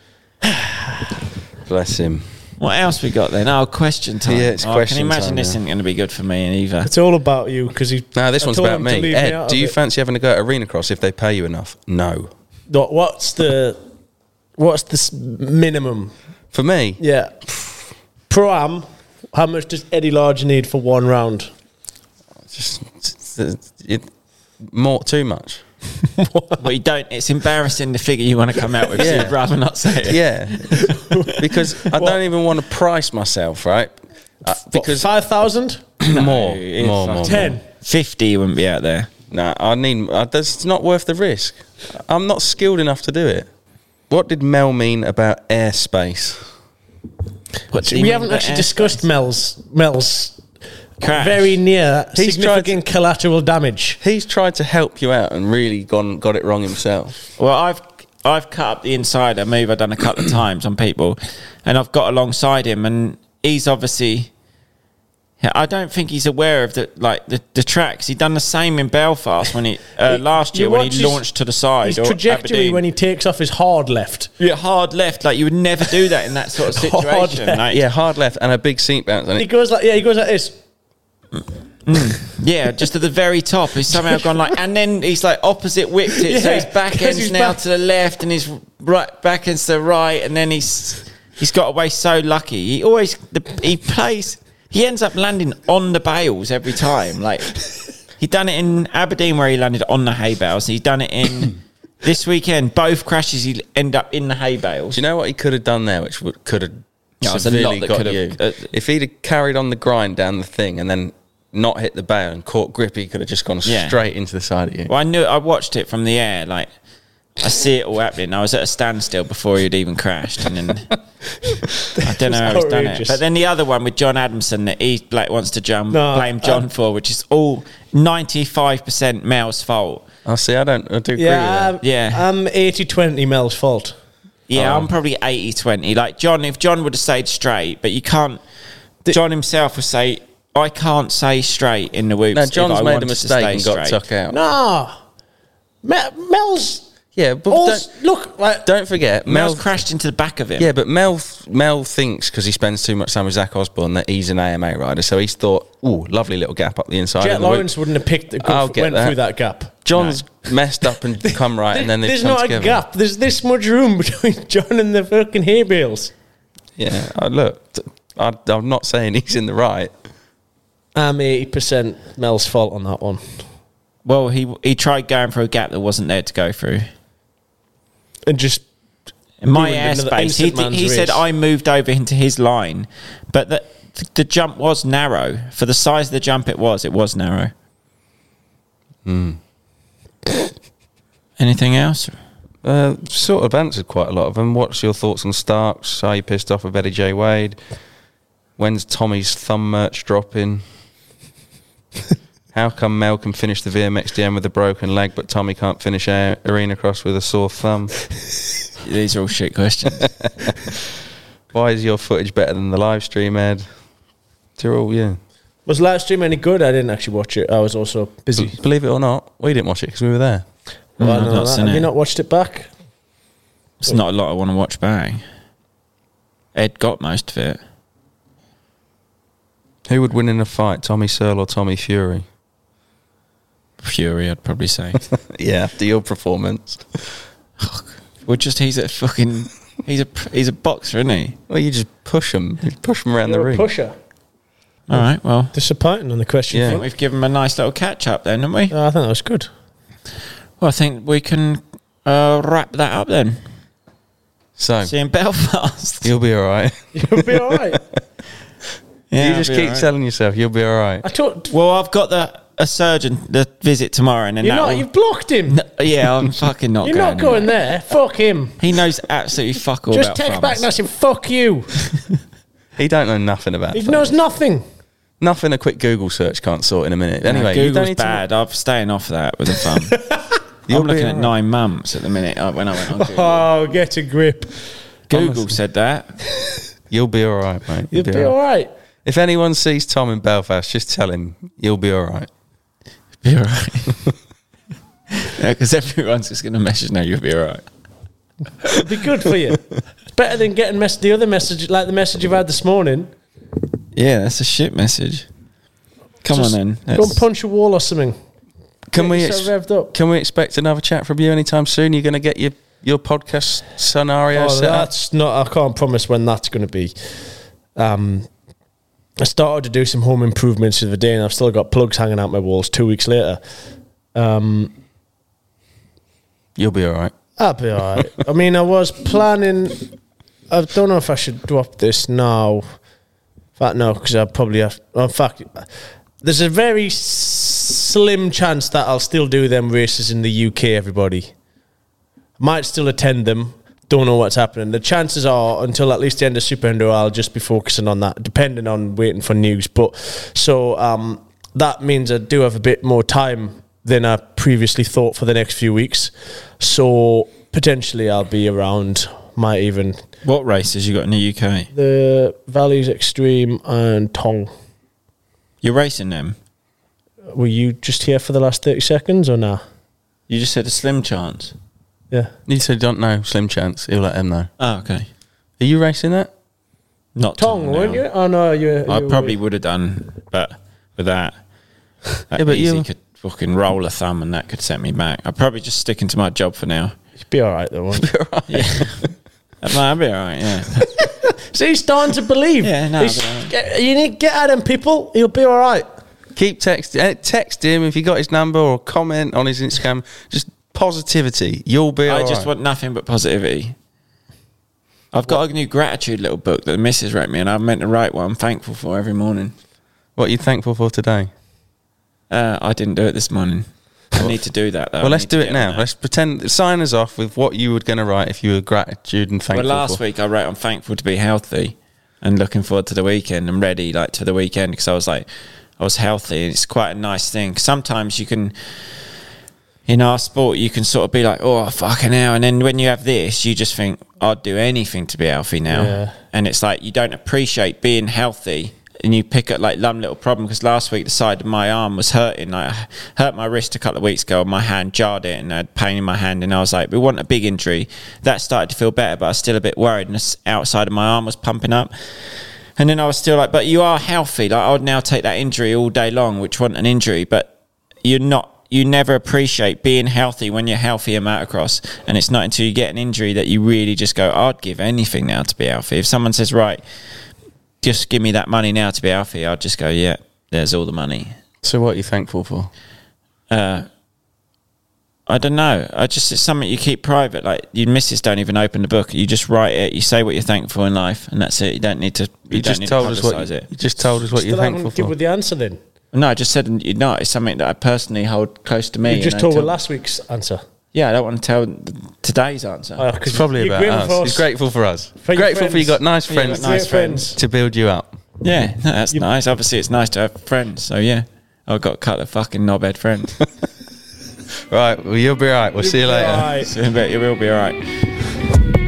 Bless him. What else we got then? Oh, question time. Yeah, it's oh, I question can imagine time, this yeah. isn't going to be good for me either. It's all about you because he. No, this I one's told about him to me. leave Ed, out do of you it. fancy having a go at Arena Cross if they pay you enough? No. What- What's the what's the s- minimum? For me, Yeah, pro am. How much does Eddie Large need for one round? just it's- it, more too much. Well, you don't. It's embarrassing the figure you want to come out with. So Yeah. you'd rather not say it. Yeah, because I don't even want to price myself, right? Uh, because five thousand, more, it's more, more, ten. more. Fifty, you wouldn't be out there. Nah, I need. Uh, that's it's not worth the risk. I'm not skilled enough to do it. What did Mel mean about airspace? What do We you mean haven't by actually airspace? discussed Mel's Mel's Crash. very near He's significant collateral damage. He's tried to help you out and really gone got it wrong himself. Well, I've I've cut up the insider move I've done a couple of times on people, and I've got alongside him, and he's obviously. I don't think he's aware of the like the, the tracks. He done the same in Belfast when he uh, last year You when watch he his- launched to the side. His or trajectory Aberdeen. when he takes off his hard left. yeah, hard left. Like you would never do that in that sort of Hard situation. left. Like, Yeah, hard left and a big seat bounce. And He it, goes like yeah, he goes like this. Yeah, just at the very top. He's somehow gone like, and then he's like opposite whipped it, so Yeah, his back 'cause end's he's now back- to the left, and his right back end's to the right, and then he's he's got away so lucky. He always the, he plays. He ends up landing on the bales every time. Like he done it in Aberdeen where he landed on the hay bales. He's done it in this weekend. Both crashes he end up in the hay bales. do you know what he could have done there, which would, could have Yeah, there's a lot severely that got could have- you? uh, if he'd have carried on the grind down the thing and then not hit the bale and caught grip, he could have just gone Yeah. straight into the side of you. Well, I knew I watched it from the air. Like I see it all happening. I was at a standstill before he'd even crashed, and then I don't know how he's done it. outrageous. But then the other one with John Adamson that he like wants to jump, No, blame John um, for, which is all ninety-five percent Mel's fault. I see. I don't. I do agree Yeah, with I'm, Yeah. I'm eighty twenty Mel's fault. Yeah, Oh. I'm probably eighty twenty. Like John, if John would have stayed straight, but you can't. John himself would say, "I can't say straight in the whoops." that. No, if John's I made a wanted to mistake stay and got straight." tuck out. No, Mel, Mel's. Yeah, but All, don't, look, like, don't forget, Mel's Mel. crashed into the back of him. Yeah, but Mel Mel thinks because he spends too much time with Zach Osborne that he's an A M A rider, so he's thought, "Ooh, lovely little gap up the inside." Jet of the whoop." Lawrence wouldn't have picked the I'll went get that. through that gap. John's messed up and come right, and then they've There's come not together. a gap. There's this much room between John and the fucking hay bales. Yeah, I look, t- I, I'm not saying he's in the right. I'm eighty percent Mel's fault on that one. Well, he he tried going for a gap that wasn't there to go through. And just In my ruined another airspace, he, innocent th- man's he said race. I moved over into his line, but the, the jump was narrow. For the size of the jump it was, it was narrow. Hmm. Anything else? Uh, sort of answered quite a lot of them. What's your thoughts on Starks? Are you pissed off with Eddie J. Wade? When's Tommy's thumb merch dropping? How come Mel can finish the V M X D M with a broken leg, but Tommy can't finish a- Arena Cross with a sore thumb? These are all shit questions. Why is your footage better than the live stream, Ed? They're all, yeah. Was live stream any good? I didn't actually watch it. I was also busy. B- believe it or not, we didn't watch it because we were there. Well, I Mm, I've know not that. seen Have it. you not watched it back? It's not a lot I want to watch back. Ed got most of it. Who would win in a fight, Tommy Searle or Tommy Fury? Fury, I'd probably say. Yeah, after your performance. Well, just he's a fucking he's a he's a boxer, isn't he? Well, you just push him, you push him around You're the a ring. pusher. All right, well, Disappointing on the question. Yeah. I think we've given him a nice little catch up then, haven't we? Oh, I think that was good. Well, I think we can uh, wrap that up then. So, See you in Belfast. you'll be all right. You'll be all right. Yeah, you I'll just be keep all right. telling yourself you'll be all right. I told. Well, I've got the a surgeon the visit tomorrow, and then You're that not. will- You've blocked him. yeah, I'm fucking not. You're going not going anywhere. there. Fuck him. He knows absolutely fuck all Just about text farmers. back and ask him. Fuck you. He don't know nothing about He it. knows nothing. Nothing a quick Google search can't sort in a minute. Anyway, No, you don't Google's need to- bad. I'm staying off that with the fun. You'll I'm be looking at all right. nine months at the minute uh, when I went on Google. Oh, get a grip. Google said that. You'll be all right, mate. You'll be all right. If anyone sees Tom in Belfast, just tell him you'll be all right. Be all right. Yeah, because everyone's just going to message now. You'll be all right. It'll be good for you. It's better than getting mess- the other message, like the message you've had this morning. Yeah, that's a shit message. Come Just on then. Go and Let's- punch a wall or something. Can Get we yourself ex- revved up. can we expect another chat from you anytime soon? You're going to get your, your podcast scenario Oh, set up? that's not. I can't promise when that's going to be. Um, I started to do some home improvements the other day, and I've still got plugs hanging out my walls. Two weeks later, um, You'll be all right. I'll be all right. I mean, I was planning. I don't know if I should drop this now. In fact, no, because I probably have. In fact, there's a very s- slim chance that I'll still do them races in the U K. Everybody might still attend them. Don't know what's happening. The chances are, until at least the end of Super Endo, I'll just be focusing on that, depending on waiting for news. But so um, that means I do have a bit more time than I previously thought for the next few weeks. So potentially I'll be around. Might even What races you got in the U K? the Valleys Extreme and Tong. You're racing them. Were you just here for the last thirty seconds or nah? You just said a slim chance. Yeah. You said don't know, slim chance. He'll let him know. Oh, okay. Are you racing that? Not Tong, Tong weren't now. you? Oh no, you. I you probably would have done, but with that, that Yeah, but easy you- could fucking roll a thumb and that could set me back. I'd probably just sticking to my job for now. You'd be all right though. Won't you? Yeah, I'd be all right. Yeah, See, he's starting to believe. Yeah, no, He's- but, uh, get- you need to get at him, people. He'll be all right. Keep text eh, text him if you got his number or comment on his Instagram. Just positivity. You'll be all I right. just want nothing but positivity. I've got a new gratitude little book that the missus wrote me, and I'm meant to write what I'm thankful for every morning. What are you thankful for today? Uh, I didn't do it this morning. I need to do that though. Well, I let's need to do it get on now. that. Let's pretend. Sign us off with what you were going to write if you were gratitude and thankful. Well, last for. week I wrote I'm thankful to be healthy and looking forward to the weekend and ready like to the weekend because I was like I was healthy and it's quite a nice thing. Sometimes you can in our sport you can sort of be like oh fucking hell, and then when you have this you just think I'd do anything to be healthy now. Yeah. And it's like you don't appreciate being healthy. And you pick up like one little problem because last week the side of my arm was hurting. Like, I hurt my wrist a couple of weeks ago. My hand jarred it, and I had pain in my hand. And I was like, "We want a big injury." That started to feel better, but I was still a bit worried. And the outside of my arm was pumping up. And then I was still like, "But you are healthy." Like I would now take that injury all day long, which wasn't an injury, but you're not. You never appreciate being healthy when you're healthy in motocross, and it's not until you get an injury that you really just go, "I'd give anything now to be healthy." If someone says, "Right, just give me that money now to be healthy," I'll just go, yeah, there's all the money. So, what are you thankful for? Uh, I don't know. I just it's something you keep private. Like your missus don't even open the book. You just write it. You say what you're thankful in life, and that's it. You don't need to. You, You don't just need told to us what publicise you, it. you just told us what you're Still haven't thankful given for. with the answer then. No, I just said you know it's something that I personally hold close to me. You just and I told tell- with last week's answer. Yeah, I don't want to tell today's answer. Oh, 'cause It's probably you're about grateful us. for He's grateful for us. For your grateful for you friends. got nice Yeah, friends, got nice Great friends. to build you up. Yeah, no, that's nice. Obviously, it's nice to have friends. So yeah, I've got a couple of fucking knobhead friends. Right, well, you'll be all right. We'll see you later. Right. So I bet you will be all right.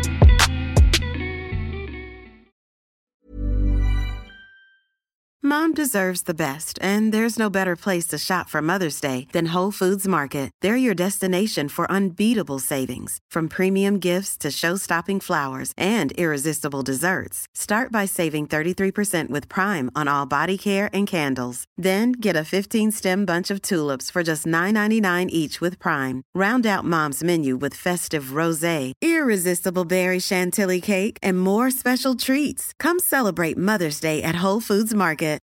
Mom deserves the best, and there's no better place to shop for Mother's Day than Whole Foods Market. They're your destination for unbeatable savings, from premium gifts to show-stopping flowers and irresistible desserts. Start by saving thirty-three percent with Prime on all body care and candles. Then get a fifteen-stem bunch of tulips for just nine ninety-nine each with Prime. Round out Mom's menu with festive rosé, irresistible berry chantilly cake, and more special treats. Come celebrate Mother's Day at Whole Foods Market.